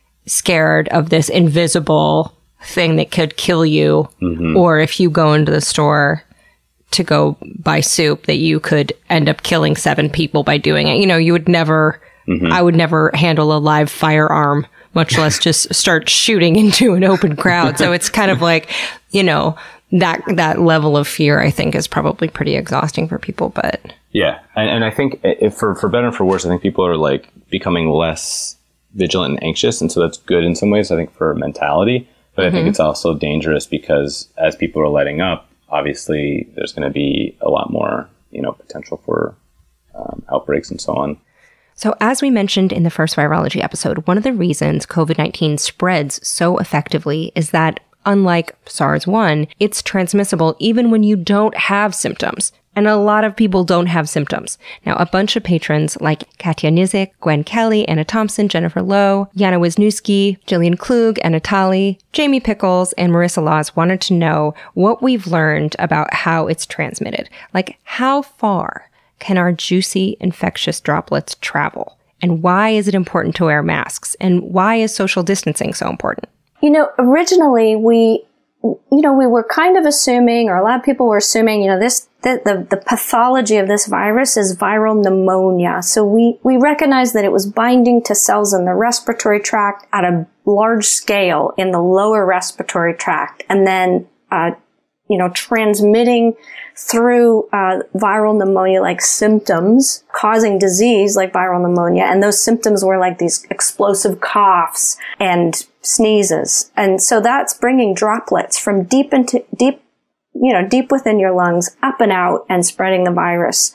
scared of this invisible thing that could kill you. Mm-hmm. Or if you go into the store to go buy soup, that you could end up killing seven people by doing it. You know, you would never, mm-hmm. I would never handle a live firearm, much less just start shooting into an open crowd. So it's kind of like, you know, that that level of fear, I think, is probably pretty exhausting for people. But yeah, and, and I think if for for better and for worse, I think people are like becoming less vigilant and anxious, and so that's good in some ways, I think, for mentality. But mm-hmm. I think it's also dangerous because as people are letting up, obviously there's going to be a lot more, you know, potential for um, outbreaks and so on. So as we mentioned in the first virology episode, one of the reasons COVID nineteen spreads so effectively is that, unlike SARS one, it's transmissible even when you don't have symptoms. And a lot of people don't have symptoms. Now, a bunch of patrons like Katya Nizik, Gwen Kelly, Anna Thompson, Jennifer Lowe, Yana Wisniewski, Jillian Klug, Anna Talley, Jamie Pickles, and Marissa Laws wanted to know what we've learned about how it's transmitted. Like, how far can our juicy infectious droplets travel? And why is it important to wear masks? And why is social distancing so important? You know, originally we, you know, we were kind of assuming, or a lot of people were assuming, you know, this, the, the, the pathology of this virus is viral pneumonia. So we, we recognized that it was binding to cells in the respiratory tract at a large scale in the lower respiratory tract, and then, uh, you know, transmitting through uh, viral pneumonia-like symptoms, causing disease like viral pneumonia. And those symptoms were like these explosive coughs and sneezes. And so that's bringing droplets from deep into, deep, you know, deep within your lungs, up and out, and spreading the virus.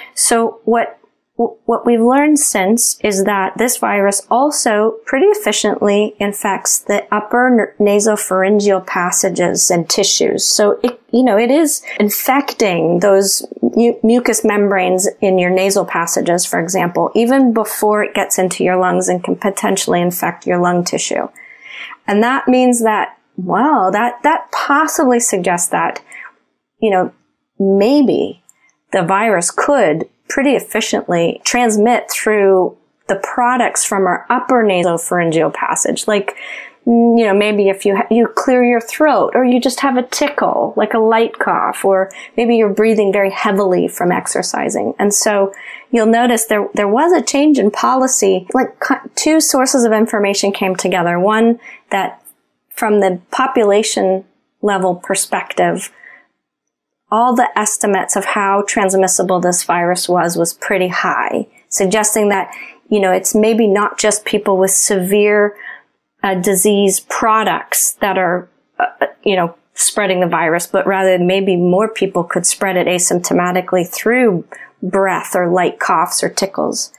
So what What we've learned since is that this virus also pretty efficiently infects the upper nasopharyngeal passages and tissues. So it, you know, it is infecting those mu- mucous membranes in your nasal passages, for example, even before it gets into your lungs and can potentially infect your lung tissue. And that means that, well, that, that possibly suggests that, you know, maybe the virus could pretty efficiently transmit through the products from our upper nasopharyngeal passage. Like, you know, maybe if you ha- you clear your throat, or you just have a tickle, like a light cough, or maybe you're breathing very heavily from exercising. And so you'll notice there there was a change in policy. Like, two sources of information came together. One, that from the population level perspective, all the estimates of how transmissible this virus was was pretty high, suggesting that, you know, it's maybe not just people with severe uh, disease products that are, uh, you know, spreading the virus, but rather maybe more people could spread it asymptomatically through breath or light coughs or tickles.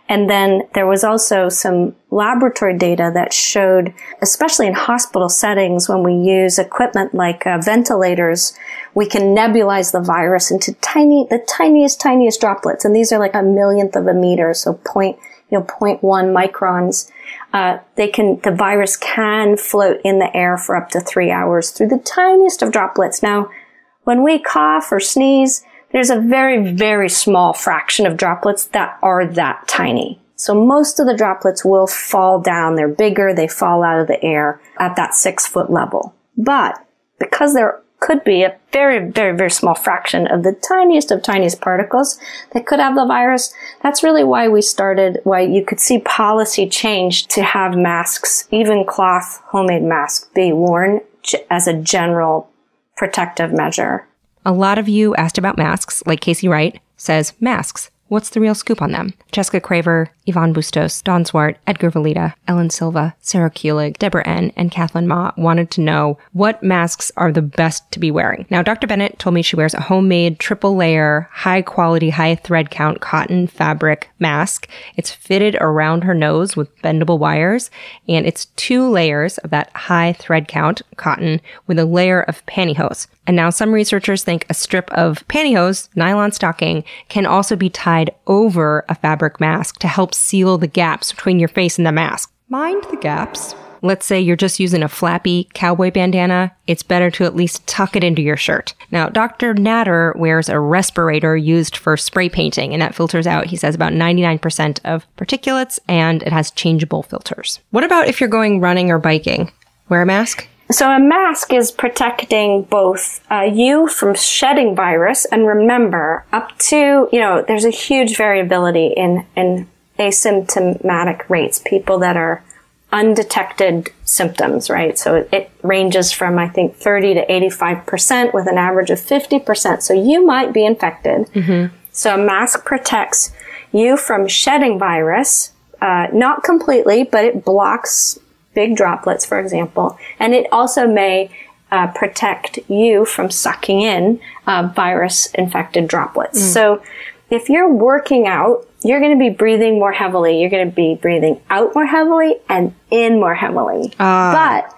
And then there was also some laboratory data that showed, especially in hospital settings, when we use equipment like uh, ventilators, we can nebulize the virus into tiny, the tiniest, tiniest droplets. And these are like a millionth of a meter, so point, you know, zero point one microns. Uh, they can, the virus can float in the air for up to three hours through the tiniest of droplets. Now, when we cough or sneeze, there's a very, very small fraction of droplets that are that tiny. So most of the droplets will fall down. They're bigger. They fall out of the air at that six foot level. But because there could be a very, very, very small fraction of the tiniest of tiniest particles that could have the virus, that's really why we started, why you could see policy change to have masks, even cloth homemade masks, be worn as a general protective measure. A lot of you asked about masks, like Casey Wright says, masks. What's the real scoop on them? Jessica Craver, Yvonne Bustos, Dawn Swart, Edgar Valita, Ellen Silva, Sarah Kuelig, Deborah N., and Kathleen Ma wanted to know what masks are the best to be wearing. Now, Doctor Bennett told me she wears a homemade triple layer, high quality, high thread count cotton fabric mask. It's fitted around her nose with bendable wires, and it's two layers of that high thread count cotton with a layer of pantyhose. And now some researchers think a strip of pantyhose, nylon stocking, can also be tied over a fabric mask to help seal the gaps between your face and the mask. Mind the gaps. Let's say you're just using a flappy cowboy bandana. It's better to at least tuck it into your shirt. Now, Doctor Natter wears a respirator used for spray painting, and that filters out, he says, about ninety-nine percent of particulates, and it has changeable filters. What about if you're going running or biking? Wear a mask? So a mask is protecting both uh, you from shedding virus, and remember, up to, you know, there's a huge variability in, in asymptomatic rates, people that are undetected symptoms, right? So it, it ranges from, I think, thirty to eighty-five percent with an average of fifty percent. So you might be infected. Mm-hmm. So a mask protects you from shedding virus, uh, not completely, but it blocks big droplets, for example, and it also may uh, protect you from sucking in uh, virus-infected droplets. Mm. So if you're working out, you're going to be breathing more heavily. You're going to be breathing out more heavily and in more heavily. Uh. But,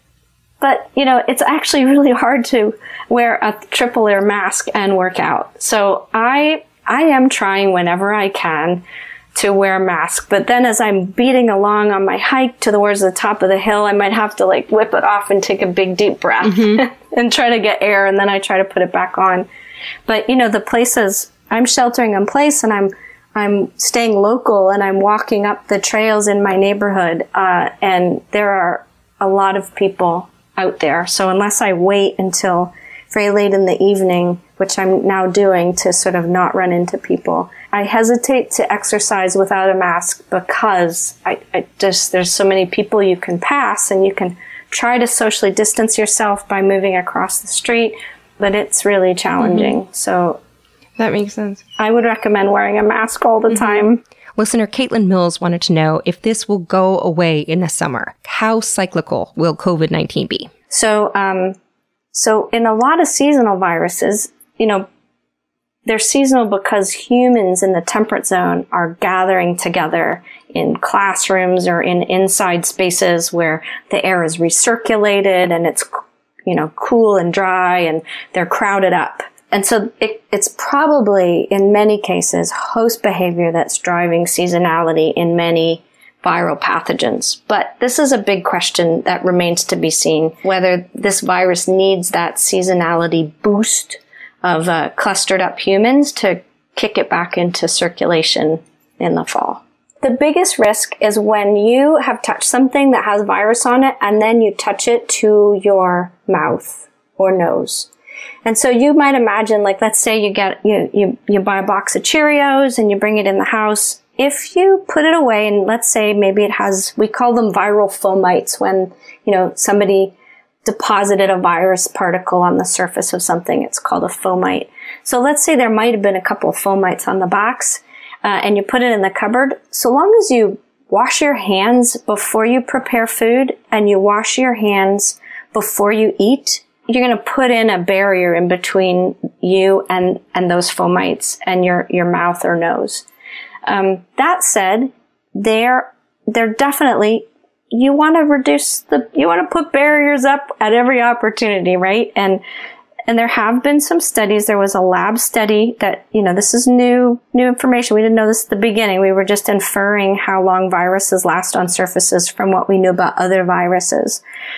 but, you know, it's actually really hard to wear a triple layer mask and work out. So I, I am trying whenever I can to wear a mask. But then as I'm beating along on my hike towards the top of the hill, I might have to like whip it off and take a big deep breath mm-hmm. and try to get air. And then I try to put it back on. But, you know, the places I'm sheltering in place and I'm, I'm staying local and I'm walking up the trails in my neighborhood. Uh, and there are a lot of people out there. So unless I wait until very late in the evening, which I'm now doing to sort of not run into people, I hesitate to exercise without a mask because I, I just, there's so many people you can pass and you can try to socially distance yourself by moving across the street, but it's really challenging. Mm-hmm. So that makes sense. I would recommend wearing a mask all the mm-hmm. time. Listener Caitlin Mills wanted to know if this will go away in the summer. How cyclical will COVID nineteen be? So, um, so in a lot of seasonal viruses, you know, they're seasonal because humans in the temperate zone are gathering together in classrooms or in inside spaces where the air is recirculated and it's, you know, cool and dry and they're crowded up. And so it, it's probably, in many cases, host behavior that's driving seasonality in many viral pathogens. But this is a big question that remains to be seen, whether this virus needs that seasonality boost of uh, clustered up humans to kick it back into circulation in the fall. The biggest risk is when you have touched something that has virus on it and then you touch it to your mouth or nose. And so you might imagine, like, let's say you get, you, you, you buy a box of Cheerios and you bring it in the house. If you put it away and let's say maybe it has, we call them viral fomites when, you know, somebody deposited a virus particle on the surface of something. It's called a fomite. So let's say there might have been a couple of fomites on the box, uh, and you put it in the cupboard. So long as you wash your hands before you prepare food and you wash your hands before you eat, you're going to put in a barrier in between you and, and those fomites and your, your mouth or nose. Um, that said, they're, they're definitely, you want to reduce the, you want to put barriers up at every opportunity, right? And, and there have been some studies. There was a lab study that, you know, this is new, new information. We didn't know this at the beginning. We were just inferring how long viruses last on surfaces from what we knew about other viruses.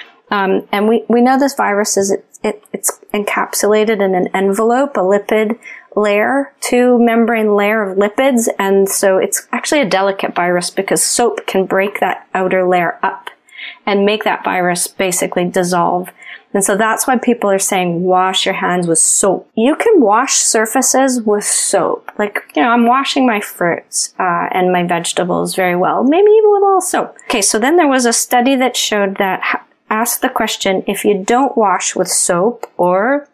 Um, and we, we know this virus is, it, it, it's encapsulated in an envelope, a lipid layer, two membrane layer of lipids. And so it's actually a delicate virus because soap can break that outer layer up and make that virus basically dissolve. And so that's why people are saying wash your hands with soap. You can wash surfaces with soap. Like, you know, I'm washing my fruits uh, and my vegetables very well, maybe even with a little soap. Okay, so then there was a study that showed that, asked the question, if you don't wash with soap or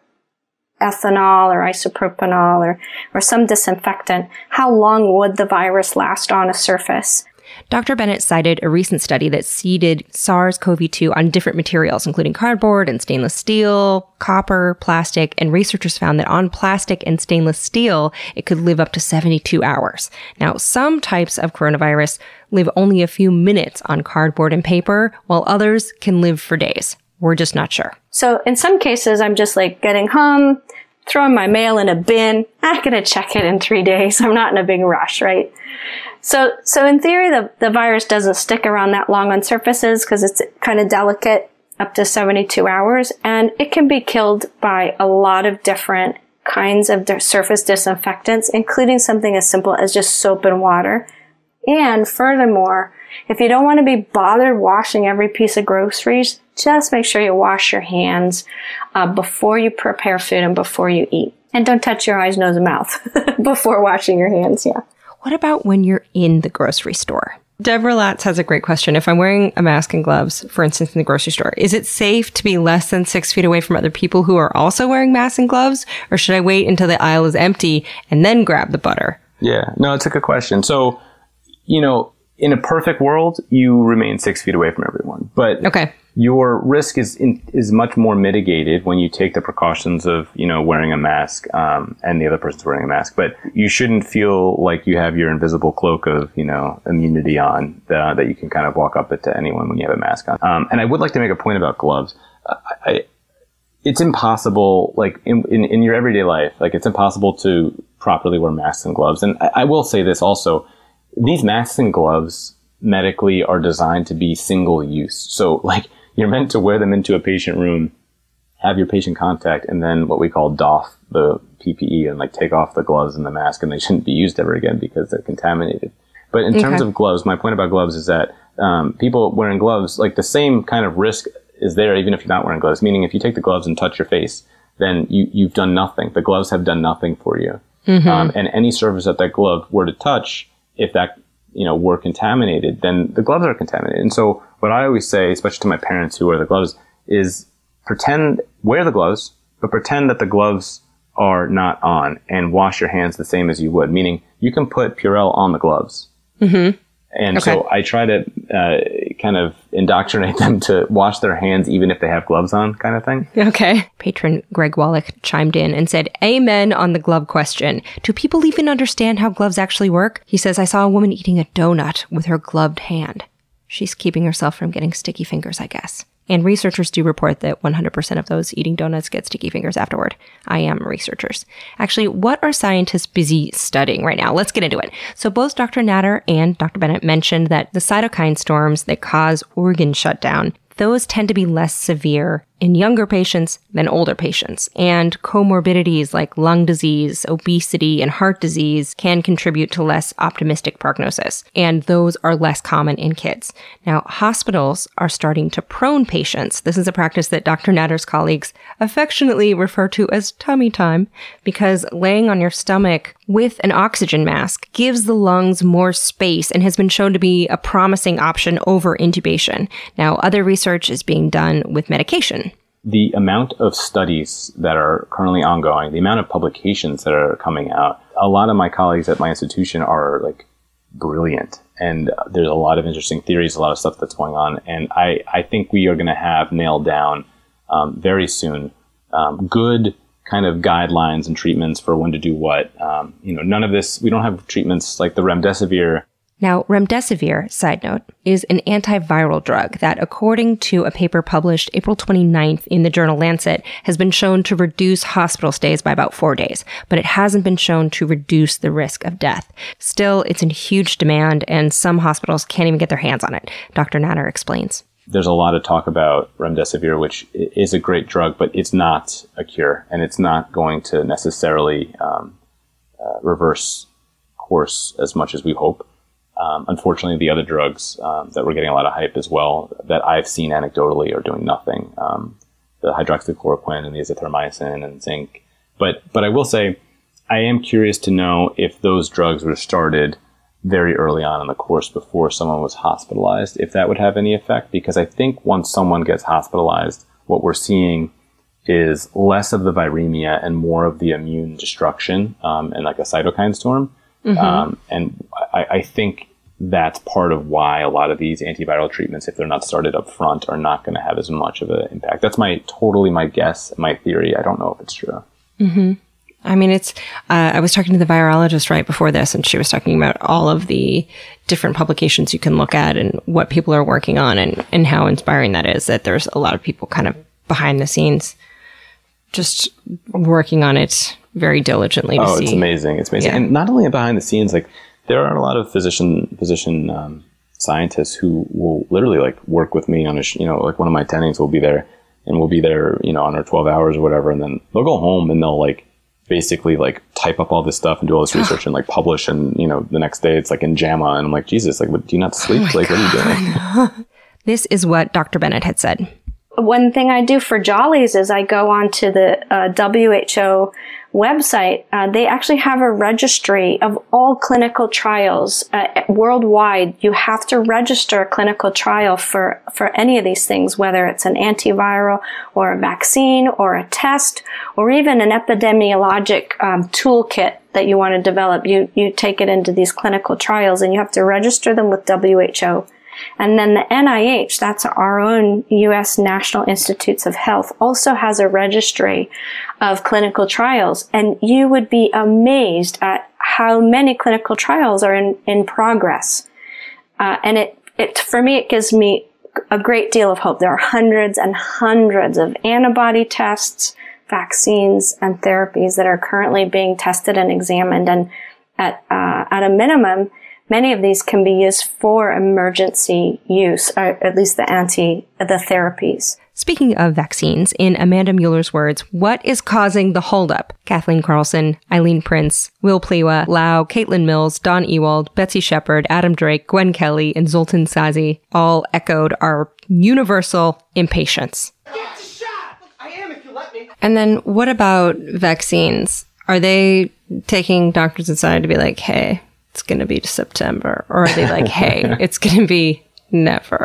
ethanol or isopropanol or, or some disinfectant, how long would the virus last on a surface? Doctor Bennett cited a recent study that seeded SARS-C o V two on different materials, including cardboard and stainless steel, copper, plastic, and researchers found that on plastic and stainless steel, it could live up to seventy-two hours. Now, some types of coronavirus live only a few minutes on cardboard and paper, while others can live for days. We're just not sure. So in some cases, I'm just like getting home, throwing my mail in a bin. I'm going to check it in three days. I'm not in a big rush, right? So, so in theory, the, the virus doesn't stick around that long on surfaces because it's kind of delicate, up to seventy-two hours. And it can be killed by a lot of different kinds of di- surface disinfectants, including something as simple as just soap and water. And furthermore, if you don't want to be bothered washing every piece of groceries, just make sure you wash your hands uh, before you prepare food and before you eat. And don't touch your eyes, nose, and mouth before washing your hands, yeah. What about when you're in the grocery store? Deborah Latz has a great question. If I'm wearing a mask and gloves, for instance, in the grocery store, is it safe to be less than six feet away from other people who are also wearing masks and gloves? Or should I wait until the aisle is empty and then grab the butter? Yeah, no, it's a good question. So, you know, in a perfect world, you remain six feet away from everyone. But okay. Your risk is in, is much more mitigated when you take the precautions of, you know, wearing a mask um, and the other person's wearing a mask. But you shouldn't feel like you have your invisible cloak of, you know, immunity on uh, that you can kind of walk up it to anyone when you have a mask on. Um, and I would like to make a point about gloves. I, I, it's impossible, like in, in, in your everyday life, like it's impossible to properly wear masks and gloves. And I, I will say this also, these masks and gloves medically are designed to be single use. So like, you're meant to wear them into a patient room, have your patient contact, and then what we call doff the P P E and like take off the gloves and the mask, and they shouldn't be used ever again because they're contaminated. But in okay. terms of gloves, my point about gloves is that um, people wearing gloves, like the same kind of risk is there even if you're not wearing gloves. Meaning if you take the gloves and touch your face, then you, you've done nothing. The gloves have done nothing for you. Mm-hmm. Um, and any surface that that glove were to touch, if that you know, were contaminated, then the gloves are contaminated. And so what I always say, especially to my parents who wear the gloves, is pretend, wear the gloves, but pretend that the gloves are not on and wash your hands the same as you would. Meaning you can put Purell on the gloves. Mm-hmm. And okay. so I try to uh, kind of indoctrinate them to wash their hands even if they have gloves on, kind of thing. Okay. Patron Greg Wallach chimed in and said, amen on the glove question. Do people even understand how gloves actually work? He says, I saw a woman eating a donut with her gloved hand. She's keeping herself from getting sticky fingers, I guess. And researchers do report that one hundred percent of those eating donuts get sticky fingers afterward. I am researchers. Actually, what are scientists busy studying right now? Let's get into it. So both Doctor Natter and Doctor Bennett mentioned that the cytokine storms that cause organ shutdown, those tend to be less severe in younger patients than older patients. And comorbidities like lung disease, obesity, and heart disease can contribute to less optimistic prognosis. And those are less common in kids. Now, hospitals are starting to prone patients. This is a practice that Doctor Natter's colleagues affectionately refer to as tummy time, because laying on your stomach with an oxygen mask gives the lungs more space and has been shown to be a promising option over intubation. Now, other research is being done with medication. The amount of studies that are currently ongoing, the amount of publications that are coming out, a lot of my colleagues at my institution are like brilliant. And there's a lot of interesting theories, a lot of stuff that's going on. And I, I think we are going to have nailed down um, very soon um, good kind of guidelines and treatments for when to do what. Um, you know, none of this, we don't have treatments like the remdesivir. Now, remdesivir, side note, is an antiviral drug that, according to a paper published April twenty-ninth in the journal Lancet, has been shown to reduce hospital stays by about four days, but it hasn't been shown to reduce the risk of death. Still, it's in huge demand, and some hospitals can't even get their hands on it. Doctor Natter explains. There's a lot of talk about remdesivir, which is a great drug, but it's not a cure, and it's not going to necessarily um, uh, reverse course as much as we hope. Um, unfortunately, the other drugs um, that we're getting a lot of hype as well, that I've seen anecdotally, are doing nothing. Um, the hydroxychloroquine and the azithromycin and zinc. But but I will say, I am curious to know if those drugs were started very early on in the course before someone was hospitalized, if that would have any effect. Because I think once someone gets hospitalized, what we're seeing is less of the viremia and more of the immune destruction um, and like a cytokine storm. Mm-hmm. Um, and I, I think that's part of why a lot of these antiviral treatments, if they're not started up front, are not going to have as much of an impact. That's my totally my guess, my theory. I don't know if it's true. Mm-hmm. I mean, it's, uh, I was talking to the virologist right before this, and she was talking about all of the different publications you can look at and what people are working on, and, and how inspiring that is, that there's a lot of people kind of behind the scenes just working on it very diligently to oh, see. It's amazing. It's amazing. Yeah. And not only behind the scenes, like there are a lot of physician, physician, um, scientists who will literally like work with me on a, sh- you know, like one of my attendings will be there and we'll be there, you know, on our twelve hours or whatever. And then they'll go home and they'll like basically like type up all this stuff and do all this research and like publish. And, you know, the next day it's like in JAMA and I'm like, Jesus, like, what, do you not sleep? Oh like, God. What are you doing? This is what Doctor Bennett had said. One thing I do for Jollies is I go onto the uh, W H O website. Uh, they actually have a registry of all clinical trials uh, worldwide. You have to register a clinical trial for, for any of these things, whether it's an antiviral or a vaccine or a test or even an epidemiologic um, toolkit that you want to develop. You, you take it into these clinical trials and you have to register them with W H O. And then the N I H, that's our own U S National Institutes of Health, also has a registry of clinical trials. And you would be amazed at how many clinical trials are in, in progress. Uh, and it, it, for me, it gives me a great deal of hope. There are hundreds and hundreds of antibody tests, vaccines, and therapies that are currently being tested and examined. And at, uh, at a minimum, many of these can be used for emergency use, or at least the anti, the therapies. Speaking of vaccines, in Amanda Mueller's words, what is causing the holdup? Kathleen Carlson, Eileen Prince, Will Plewa, Lau, Caitlin Mills, Dawn Ewald, Betsy Shepard, Adam Drake, Gwen Kelly, and Zoltan Sazi all echoed our universal impatience. Get the shot! I am if you let me. And then what about vaccines? Are they taking doctors aside to be like, hey, it's going to be September? Or are they like, hey, it's going to be never?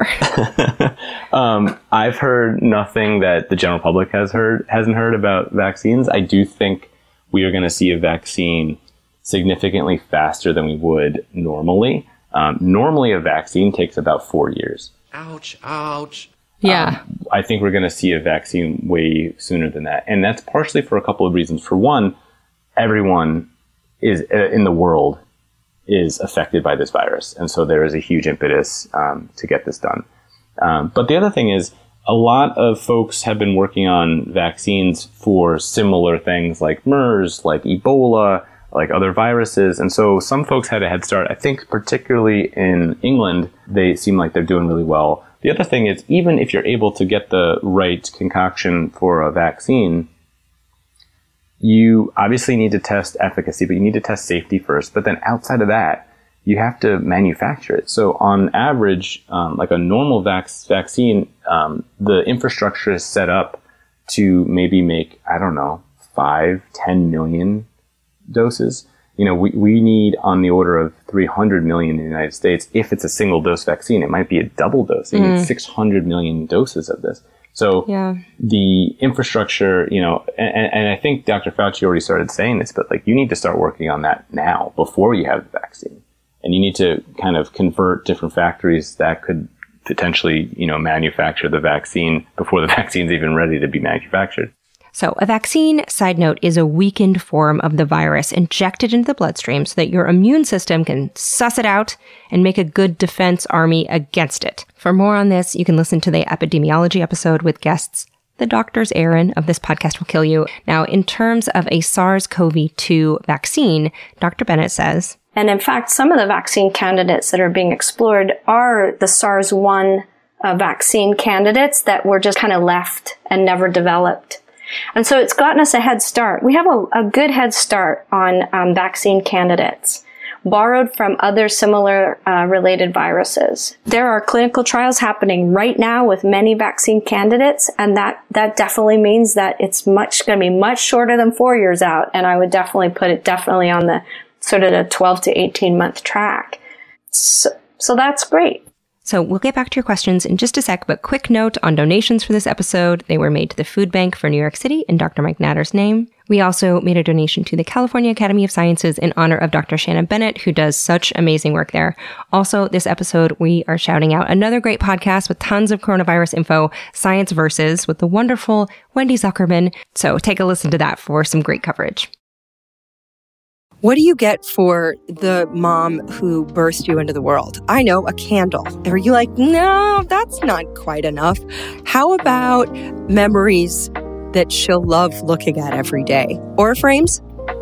um, I've heard nothing that the general public has heard, hasn't heard about vaccines. I do think we are going to see a vaccine significantly faster than we would normally. Um, normally a vaccine takes about four years. Ouch, ouch. Yeah. Um, I think we're going to see a vaccine way sooner than that. And that's partially for a couple of reasons. For one, everyone is uh, in the world is affected by this virus. And so there is a huge impetus um, to get this done. Um, but the other thing is a lot of folks have been working on vaccines for similar things like MERS, like Ebola, like other viruses. And so some folks had a head start. I think particularly in England, they seem like they're doing really well. The other thing is, even if you're able to get the right concoction for a vaccine, you obviously need to test efficacy, but you need to test safety first. But then outside of that, you have to manufacture it. So on average, um, like a normal vac- vaccine, um, the infrastructure is set up to maybe make, I don't know, five, ten million doses. You know, we, we need on the order of three hundred million in the United States. If it's a single dose vaccine, it might be a double dose. You mm. need six hundred million doses of this. So yeah. the infrastructure, you know, and, and I think Doctor Fauci already started saying this, but like you need to start working on that now before you have the vaccine. And you need to kind of convert different factories that could potentially, you know, manufacture the vaccine before the vaccine's even ready to be manufactured. So a vaccine, side note, is a weakened form of the virus injected into the bloodstream so that your immune system can suss it out and make a good defense army against it. For more on this, you can listen to the epidemiology episode with guests the doctor's Aaron of This Podcast Will Kill You. Now, in terms of a SARS-C o V two vaccine, Doctor Bennett says, and in fact, some of the vaccine candidates that are being explored are the SARS one uh, vaccine candidates that were just kind of left and never developed. And so it's gotten us a head start. We have a, a good head start on um, vaccine candidates, borrowed from other similar uh, related viruses. There are clinical trials happening right now with many vaccine candidates, and that, that definitely means that it's much going to be much shorter than four years out, and I would definitely put it definitely on the sort of the twelve to eighteen month track. So, so that's great. So we'll get back to your questions in just a sec, but quick note on donations for this episode. They were made to the Food Bank for New York City in Doctor Mike Natter's name. We also made a donation to the California Academy of Sciences in honor of Doctor Shannon Bennett, who does such amazing work there. Also, this episode, we are shouting out another great podcast with tons of coronavirus info, Science Versus, with the wonderful Wendy Zuckerman. So take a listen to that for some great coverage. What do you get for the mom who birthed you into the world? I know, a candle. Are you like, no, that's not quite enough? How about memories that she'll love looking at every day? Aura frames?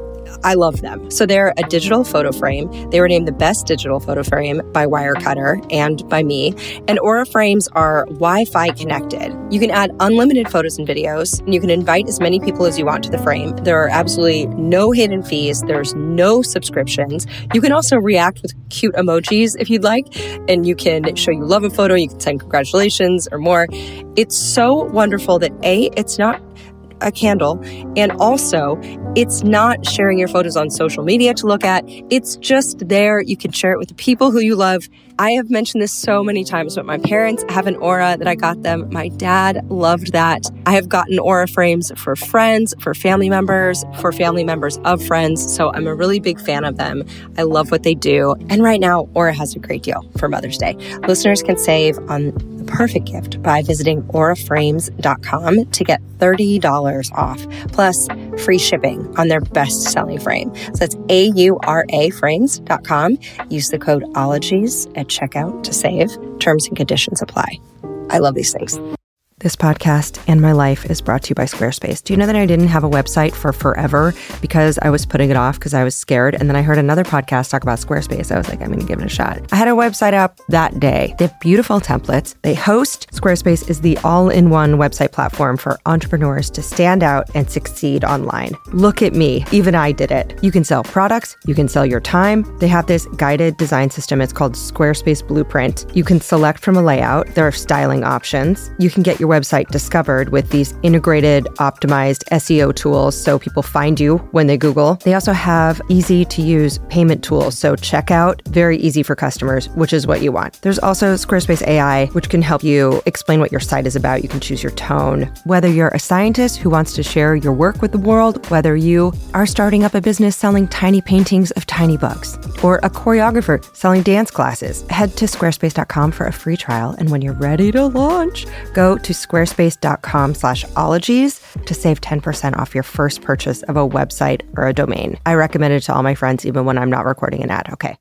I love them. So they're a digital photo frame. They were named the best digital photo frame by Wirecutter and by me. And Aura frames are Wi-Fi connected. You can add unlimited photos and videos, and you can invite as many people as you want to the frame. There are absolutely no hidden fees. There's no subscriptions. You can also react with cute emojis if you'd like, and you can show you love a photo. You can send congratulations or more. It's so wonderful that A, it's not a candle, and also it's not sharing your photos on social media to look at. It's just there. You can share it with the people who you love. I have mentioned this so many times, but my parents have an Aura that I got them. My dad loved that. I have gotten Aura frames for friends, for family members, for family members of friends. So I'm a really big fan of them. I love what they do. And right now, Aura has a great deal for Mother's Day. Listeners can save on the perfect gift by visiting aura frames dot com to get thirty dollars off, plus free shipping on their best-selling frame. So that's A U R A frames dot com. Use the code OLOGIES at checkout to save. Terms and conditions apply. I love these things. This podcast and my life is brought to you by Squarespace. Do you know that I didn't have a website for forever because I was putting it off because I was scared? And then I heard another podcast talk about Squarespace. I was like, I'm going to give it a shot. I had a website up that day. They have beautiful templates. They host. Squarespace is the all-in-one website platform for entrepreneurs to stand out and succeed online. Look at me. Even I did it. You can sell products. You can sell your time. They have this guided design system. It's called Squarespace Blueprint. You can select from a layout. There are styling options. You can get your website discovered with these integrated, optimized S E O tools so people find you when they Google. They also have easy to use payment tools. So checkout, very easy for customers, which is what you want. There's also Squarespace A I, which can help you explain what your site is about. You can choose your tone. Whether you're a scientist who wants to share your work with the world, whether you are starting up a business selling tiny paintings of tiny bugs, or a choreographer selling dance classes, head to squarespace dot com for a free trial. And when you're ready to launch, go to squarespace.com slash ologies to save ten percent off your first purchase of a website or a domain. I recommend it to all my friends, even when I'm not recording an ad. Okay.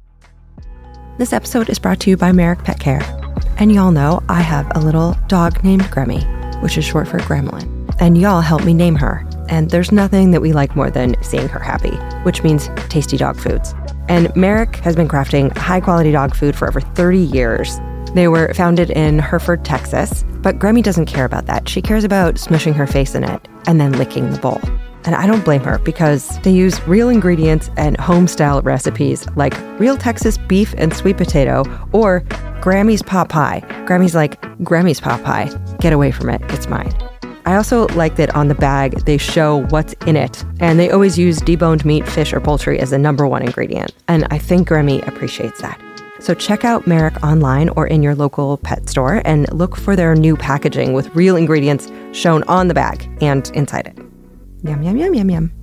This episode is brought to you by Merrick Pet Care. And y'all know I have a little dog named Gremmy, which is short for Gremlin. And y'all helped me name her. And there's nothing that we like more than seeing her happy, which means tasty dog foods. And Merrick has been crafting high quality dog food for over thirty years. They were founded in Hereford, Texas, but Gremmy doesn't care about that. She cares about smushing her face in it and then licking the bowl. And I don't blame her because they use real ingredients and home-style recipes like real Texas beef and sweet potato or Grammy's pot pie. Grammy's like, Grammy's pot pie. Get away from it. It's mine. I also like that on the bag, they show what's in it. And they always use deboned meat, fish, or poultry as the number one ingredient. And I think Gremmy appreciates that. So check out Merrick online or in your local pet store and look for their new packaging with real ingredients shown on the bag and inside it. Yum, yum, yum, yum, yum.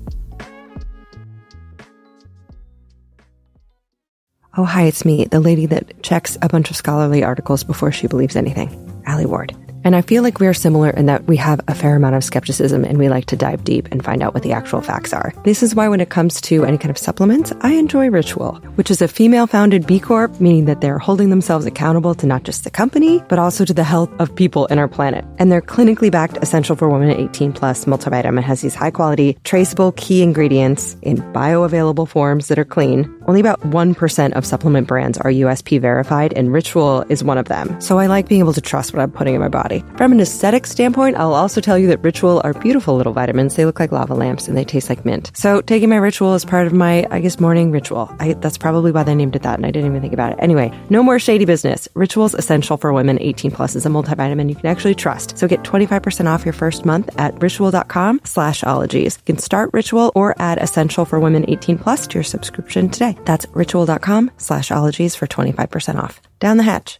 Oh, hi, it's me, the lady that checks a bunch of scholarly articles before she believes anything, Allie Ward. And I feel like we are similar in that we have a fair amount of skepticism and we like to dive deep and find out what the actual facts are. This is why when it comes to any kind of supplements, I enjoy Ritual, which is a female-founded B Corp, meaning that they're holding themselves accountable to not just the company, but also to the health of people in our planet. And their clinically backed Essential for Women eighteen plus multivitamin has these high-quality, traceable key ingredients in bioavailable forms that are clean. Only about one percent of supplement brands are U S P verified, and Ritual is one of them. So I like being able to trust what I'm putting in my body. From an aesthetic standpoint, I'll also tell you that Ritual are beautiful little vitamins. They look like lava lamps and they taste like mint. So taking my Ritual is part of my, I guess, morning ritual. I, that's probably why they named it that, and I didn't even think about it. Anyway, no more shady business. Ritual's Essential for Women eighteen plus is a multivitamin you can actually trust. So get twenty-five percent off your first month at ritual.com slash ologies. You can start Ritual or add Essential for Women eighteen plus to your subscription today. That's ritual.com slash ologies for twenty-five percent off. Down the hatch.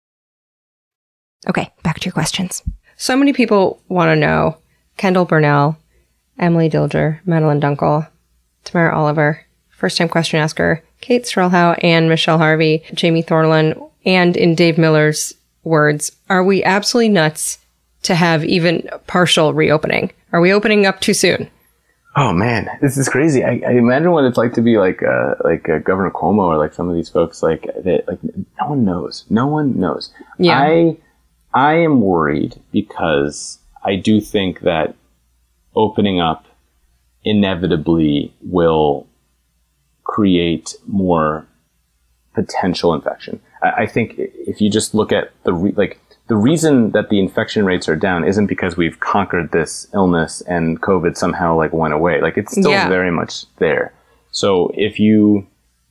Okay, back to your questions. So many people want to know Kendall Burnell, Emily Dilger, Madeline Dunkel, Tamara Oliver, first-time question asker, Kate Strelhau, and Michelle Harvey, Jamie Thorland, and in Dave Miller's words, are we absolutely nuts to have even partial reopening? Are we opening up too soon? Oh man, this is crazy. I, I imagine what it's like to be like uh, like uh, Governor Cuomo or like some of these folks. Like that, like no one knows. No one knows. Yeah. I I am worried because I do think that opening up inevitably will create more potential infection. I, I think if you just look at the re- like the reason that the infection rates are down isn't because we've conquered this illness and COVID somehow like went away. Like it's still yeah. very much there. So if you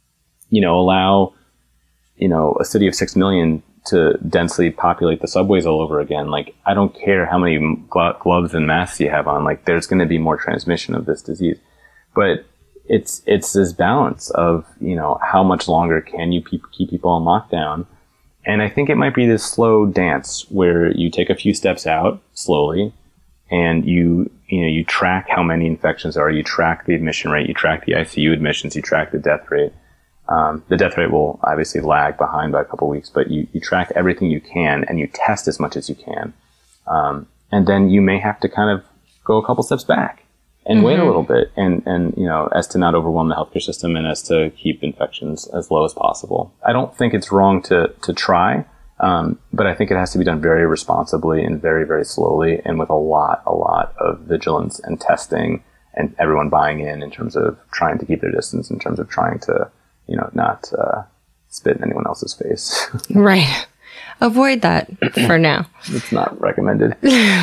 you know allow you know a city of six million to densely populate the subways all over again, like I don't care how many glo- gloves and masks you have on, like there's going to be more transmission of this disease. But it's it's this balance of, you know, how much longer can you pe- keep people on lockdown? And I think it might be this slow dance where you take a few steps out slowly and you, you know, you track how many infections are, you track the admission rate, you track the I C U admissions, you track the death rate. Um, the death rate will obviously lag behind by a couple of weeks, but you, you track everything you can and you test as much as you can. Um, and then you may have to kind of go a couple steps back and mm-hmm. wait a little bit and, and, you know, as to not overwhelm the healthcare system and as to keep infections as low as possible. I don't think it's wrong to, to try. Um, but I think it has to be done very responsibly and very, very slowly and with a lot, a lot of vigilance and testing and everyone buying in in terms of trying to keep their distance, in terms of trying to, you know, not uh, spit in anyone else's face. Right. Avoid that for now. It's not recommended.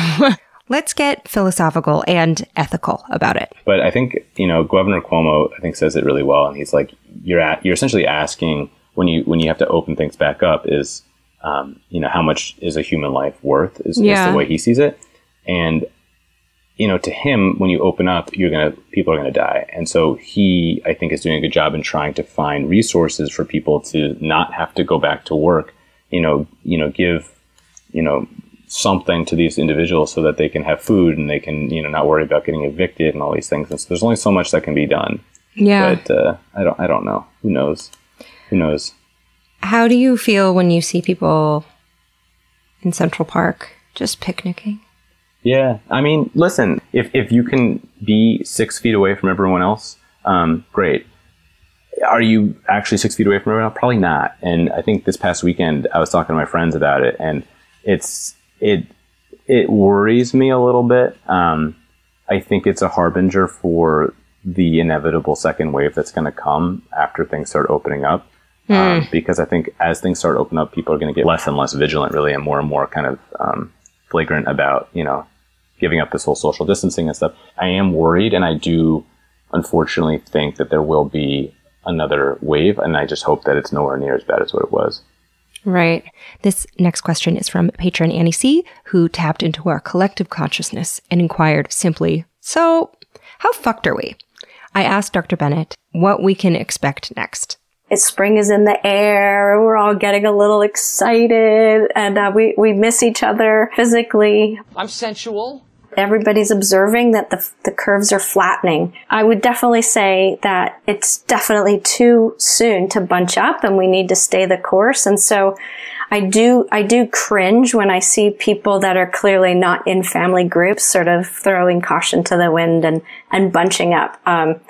Let's get philosophical and ethical about it. But I think, you know, Governor Cuomo, I think, says it really well. And he's like, you're at, you're essentially asking when you when you have to open things back up is, um, you know, how much is a human life worth is, yeah. is the way he sees it. And you know, to him, when you open up, you're gonna people are gonna die, and so he, I think, is doing a good job in trying to find resources for people to not have to go back to work. You know, you know, give, you know, something to these individuals so that they can have food and they can, you know, not worry about getting evicted and all these things. And so there's only so much that can be done. Yeah. But uh, I don't, I don't know. Who knows? Who knows? How do you feel when you see people in Central Park just picnicking? Yeah, I mean, listen, if if you can be six feet away from everyone else, um, great. Are you actually six feet away from everyone else? Probably not. And I think this past weekend, I was talking to my friends about it, and it's it it worries me a little bit. Um, I think it's a harbinger for the inevitable second wave that's going to come after things start opening up. Mm. Um, because I think as things start opening up, people are going to get less and less vigilant, really, and more and more kind of um, flagrant about, you know, giving up this whole social distancing and stuff. I am worried, and I do unfortunately think that there will be another wave, and I just hope that it's nowhere near as bad as what it was. Right. This next question is from patron Annie C., who tapped into our collective consciousness and inquired simply, so how fucked are we? I asked Doctor Bennett what we can expect next. It's spring is in the air, and we're all getting a little excited, and uh, we, we miss each other physically. I'm sensual. Everybody's observing that the, the curves are flattening. I would definitely say that it's definitely too soon to bunch up and we need to stay the course. And so I do, I do cringe when I see people that are clearly not in family groups sort of throwing caution to the wind and, and bunching up. Um,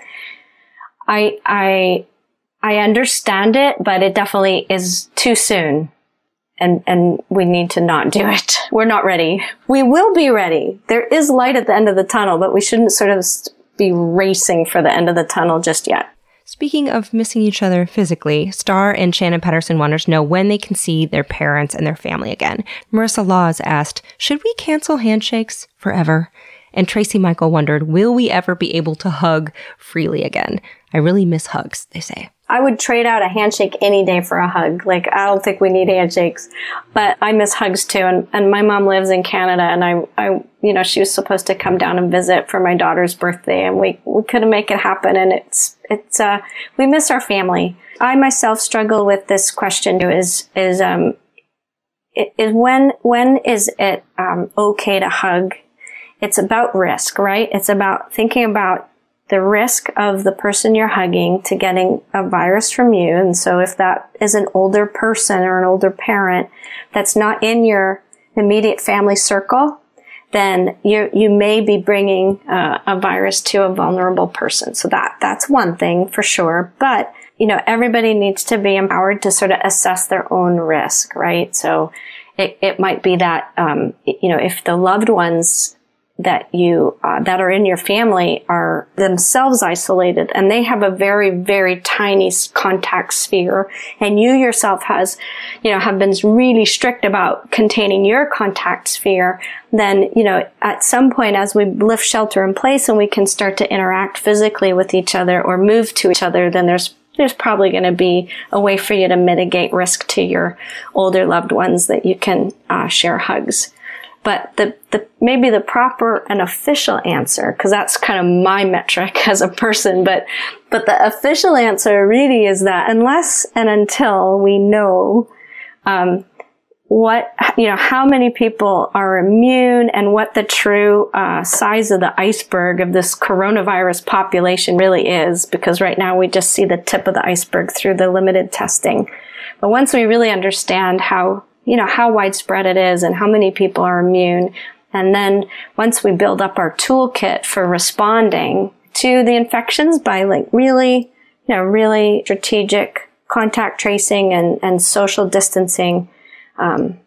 I, I, I understand it, but it definitely is too soon. And, and we need to not do it. We're not ready. We will be ready. There is light at the end of the tunnel, but we shouldn't sort of be racing for the end of the tunnel just yet. Speaking of missing each other physically, Star and Shannon Patterson want to know when they can see their parents and their family again. Marissa Laws asked, should we cancel handshakes forever? And Tracy Michael wondered, will we ever be able to hug freely again? I really miss hugs, they say. I would trade out a handshake any day for a hug. Like, I don't think we need handshakes, but I miss hugs too. And, and my mom lives in Canada, and I, I, you know, she was supposed to come down and visit for my daughter's birthday, and we, we couldn't make it happen. And it's, it's, uh, we miss our family. I myself struggle with this question too, is, is, um, is when, when is it, um, okay to hug? It's about risk, right? It's about thinking about the risk of the person you're hugging to getting a virus from you. And so if that is an older person or an older parent that's not in your immediate family circle, then you you may be bringing uh, a virus to a vulnerable person. So that that's one thing for sure. But, you know, everybody needs to be empowered to sort of assess their own risk, right? So it, it might be that, um, you know, if the loved ones that you, uh, that are in your family are themselves isolated and they have a very, very tiny contact sphere, and you yourself has, you know, have been really strict about containing your contact sphere, then, you know, at some point as we lift shelter in place and we can start to interact physically with each other or move to each other, then there's there's probably going to be a way for you to mitigate risk to your older loved ones that you can uh, share hugs. But the, the, maybe the proper and official answer, because that's kind of my metric as a person, but, but the official answer really is that unless and until we know, um, what, you know, how many people are immune and what the true, uh, size of the iceberg of this coronavirus population really is, because right now we just see the tip of the iceberg through the limited testing. But once we really understand how, you know, how widespread it is and how many people are immune. And then once we build up our toolkit for responding to the infections by like really, you know, really strategic contact tracing and, and social distancing. Um,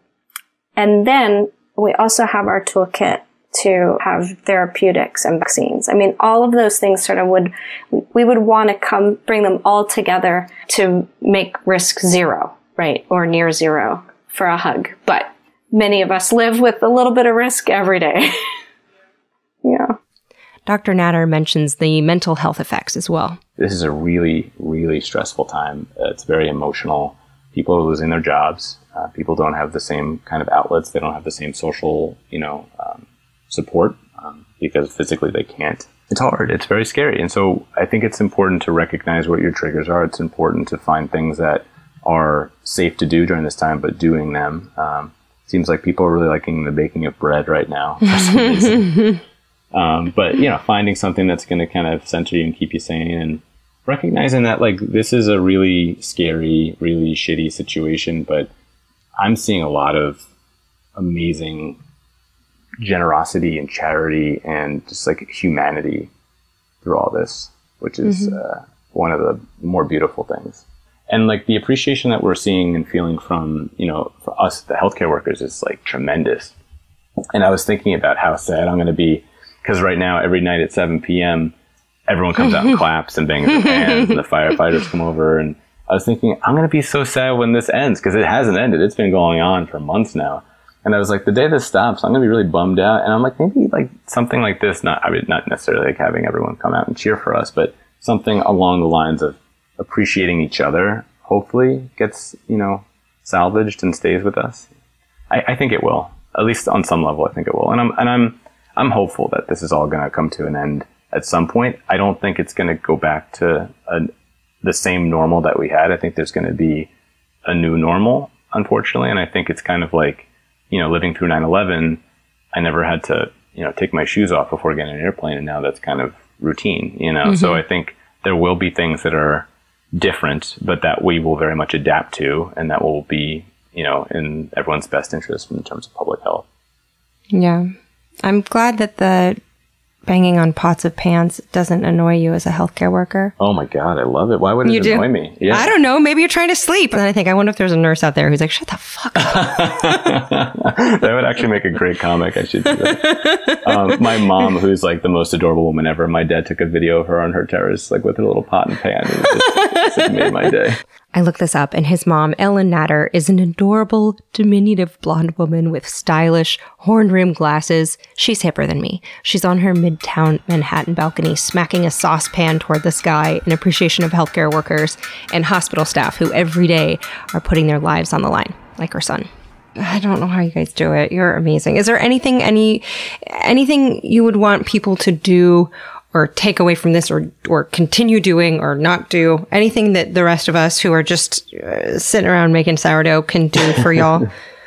and then we also have our toolkit to have therapeutics and vaccines. I mean, all of those things sort of would, we would want to come, bring them all together to make risk zero, right? Or near zero for a hug. But many of us live with a little bit of risk every day. Yeah. Doctor Natter mentions the mental health effects as well. This is a really, really stressful time. Uh, it's very emotional. People are losing their jobs. Uh, people don't have the same kind of outlets. They don't have the same social, you know, um, support um, because physically they can't. It's hard. It's very scary. And so I think it's important to recognize what your triggers are. It's important to find things that are safe to do during this time, but doing them. Um, seems like people are really liking the baking of bread right now for some reason. Um, but, you know, finding something that's going to kind of center you and keep you sane, and recognizing that, like, this is a really scary, really shitty situation, but I'm seeing a lot of amazing generosity and charity and just, like, humanity through all this, which is mm-hmm. uh, one of the more beautiful things. And, like, the appreciation that we're seeing and feeling from, you know, for us, the healthcare workers, is, like, tremendous. And I was thinking about how sad I'm going to be, because right now, every night at seven p.m., everyone comes out and claps and bangs their hands, and the firefighters come over. And I was thinking, I'm going to be so sad when this ends, because it hasn't ended. It's been going on for months now. And I was like, the day this stops, I'm going to be really bummed out. And I'm like, maybe, like, something like this, not, I mean, not necessarily like having everyone come out and cheer for us, but something along the lines of appreciating each other, hopefully gets, you know, salvaged and stays with us. I, I think it will, at least on some level. I think it will. And I'm, and I'm, I'm hopeful that this is all going to come to an end at some point. I don't think it's going to go back to a, the same normal that we had. I think there's going to be a new normal, unfortunately. And I think it's kind of like, you know, living through nine eleven, I never had to you know, take my shoes off before getting on an airplane. And now that's kind of routine, you know? Mm-hmm. So I think there will be things that are different, but that we will very much adapt to, and that will be, you know, in everyone's best interest in terms of public health. Yeah. I'm glad that the banging on pots of pans doesn't annoy you as a healthcare worker. Oh my God, I love it. Why would it You do? annoy me? Yeah. I don't know. Maybe you're trying to sleep. And then I think, I wonder if there's a nurse out there who's like, shut the fuck up. That would actually make a great comic. I should do that. Um, my mom, who's like the most adorable woman ever, my dad took a video of her on her terrace, like with her little pot and pan. And it just, it made my day. I looked this up, and his mom, Ellen Natter, is an adorable, diminutive blonde woman with stylish, horn-rimmed glasses. She's hipper than me. She's on her midtown Manhattan balcony, smacking a saucepan toward the sky in appreciation of healthcare workers and hospital staff who every day are putting their lives on the line, like her son. I don't know how you guys do it. You're amazing. Is there anything, any, anything you would want people to do or take away from this, or or continue doing, or not do? Anything that the rest of us who are just uh, sitting around making sourdough can do for y'all?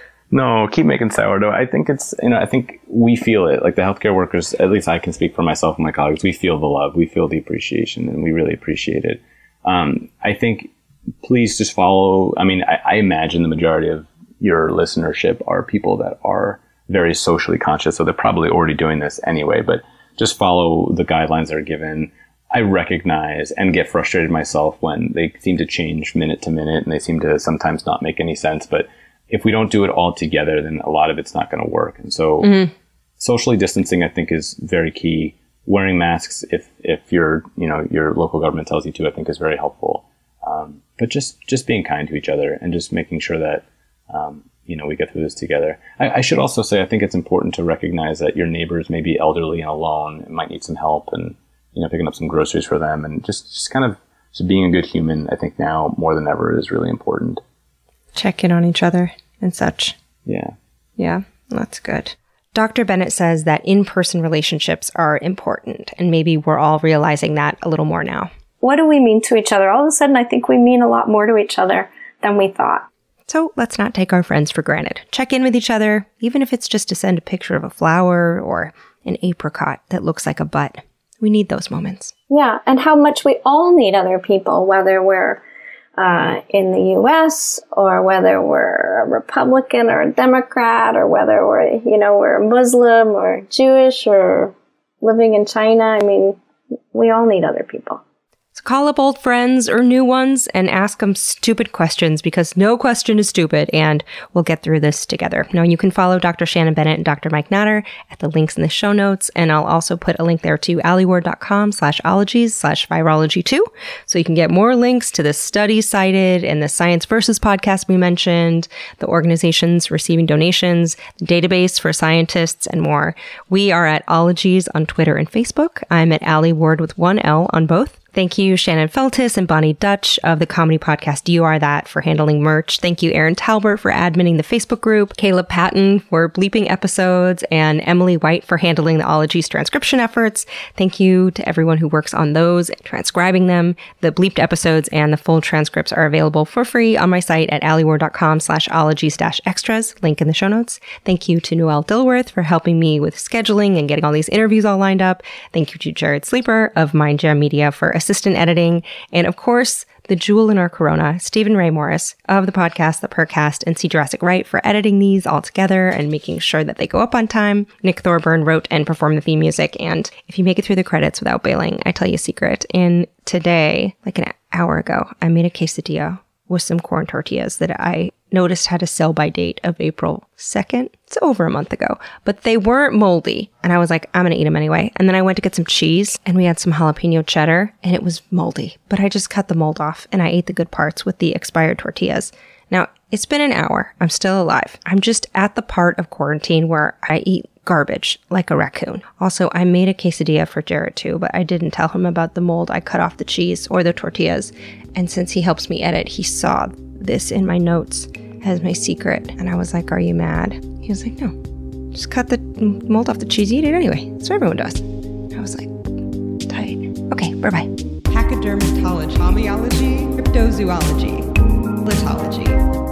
No, keep making sourdough. I think it's, you know, I think we feel it. Like the healthcare workers, at least I can speak for myself and my colleagues, we feel the love, we feel the appreciation, and we really appreciate it. Um, I think please just follow. I mean, I, I imagine the majority of your listenership are people that are very socially conscious, so they're probably already doing this anyway, but just follow the guidelines that are given. I recognize and get frustrated myself when they seem to change minute to minute, and they seem to sometimes not make any sense. But if we don't do it all together, then a lot of it's not going to work. And so mm-hmm. socially distancing, I think, is very key. Wearing masks, if if your you know your local government tells you to, I think is very helpful. Um, but just just being kind to each other, and just making sure that um, you know we get through this together. I, I should also say I think it's important to recognize that your neighbors may be elderly and alone and might need some help, and you know picking up some groceries for them, and just just kind of just being a good human. I think now more than ever is really important. Check in on each other and such. Yeah. Yeah, that's good. Doctor Bennett says that in-person relationships are important, and maybe we're all realizing that a little more now. What do we mean to each other? All of a sudden, I think we mean a lot more to each other than we thought. So let's not take our friends for granted. Check in with each other, even if it's just to send a picture of a flower or an apricot that looks like a butt. We need those moments. Yeah, and how much we all need other people, whether we're uh, in the U S or whether we're a Republican or a Democrat, or whether we're, you know, we're a Muslim or Jewish or living in China. I mean, we all need other people. So call up old friends or new ones and ask them stupid questions, because no question is stupid, and we'll get through this together. Now, you can follow Doctor Shannon Bennett and Doctor Mike Natter at the links in the show notes, and I'll also put a link there to alieward.com slash ologies slash virology two, so you can get more links to the studies cited and the Science Versus podcast we mentioned, the organizations receiving donations, the database for scientists, and more. We are at Ologies on Twitter and Facebook. I'm at Ali Ward with one L on both. Thank you, Shannon Feltis and Bonnie Dutch of the comedy podcast You Are That for handling merch. Thank you, Aaron Talbert, for adminning the Facebook group, Caleb Patton for bleeping episodes, and Emily White for handling the Ologies transcription efforts. Thank you to everyone who works on those, transcribing them. The bleeped episodes and the full transcripts are available for free on my site at alieward.com slash ologies dash extras, link in the show notes. Thank you to Noelle Dilworth for helping me with scheduling and getting all these interviews all lined up. Thank you to Jared Sleeper of Mind Jam Media for assistant editing. And of course, the jewel in our corona, Stephen Ray Morris of the podcast, The Percast, and See Jurassic Right for editing these all together and making sure that they go up on time. Nick Thorburn wrote and performed the theme music. And if you make it through the credits without bailing, I tell you a secret. And today, like an hour ago, I made a quesadilla with some corn tortillas that I noticed had a sell-by date of April second. It's over a month ago, but they weren't moldy. And I was like, I'm going to eat them anyway. And then I went to get some cheese, and we had some jalapeno cheddar, and it was moldy. But I just cut the mold off, and I ate the good parts with the expired tortillas. Now, it's been an hour. I'm still alive. I'm just at the part of quarantine where I eat garbage like a raccoon. Also, I made a quesadilla for Jared too, but I didn't tell him about the mold. I cut off the cheese or the tortillas. And since he helps me edit, he saw this in my notes as my secret. And I was like, are you mad? He was like, no, just cut the mold off the cheese, eat it anyway. That's what everyone does. I was like, tight. Okay, bye-bye. Pachydermatology, homeology, cryptozoology, litology.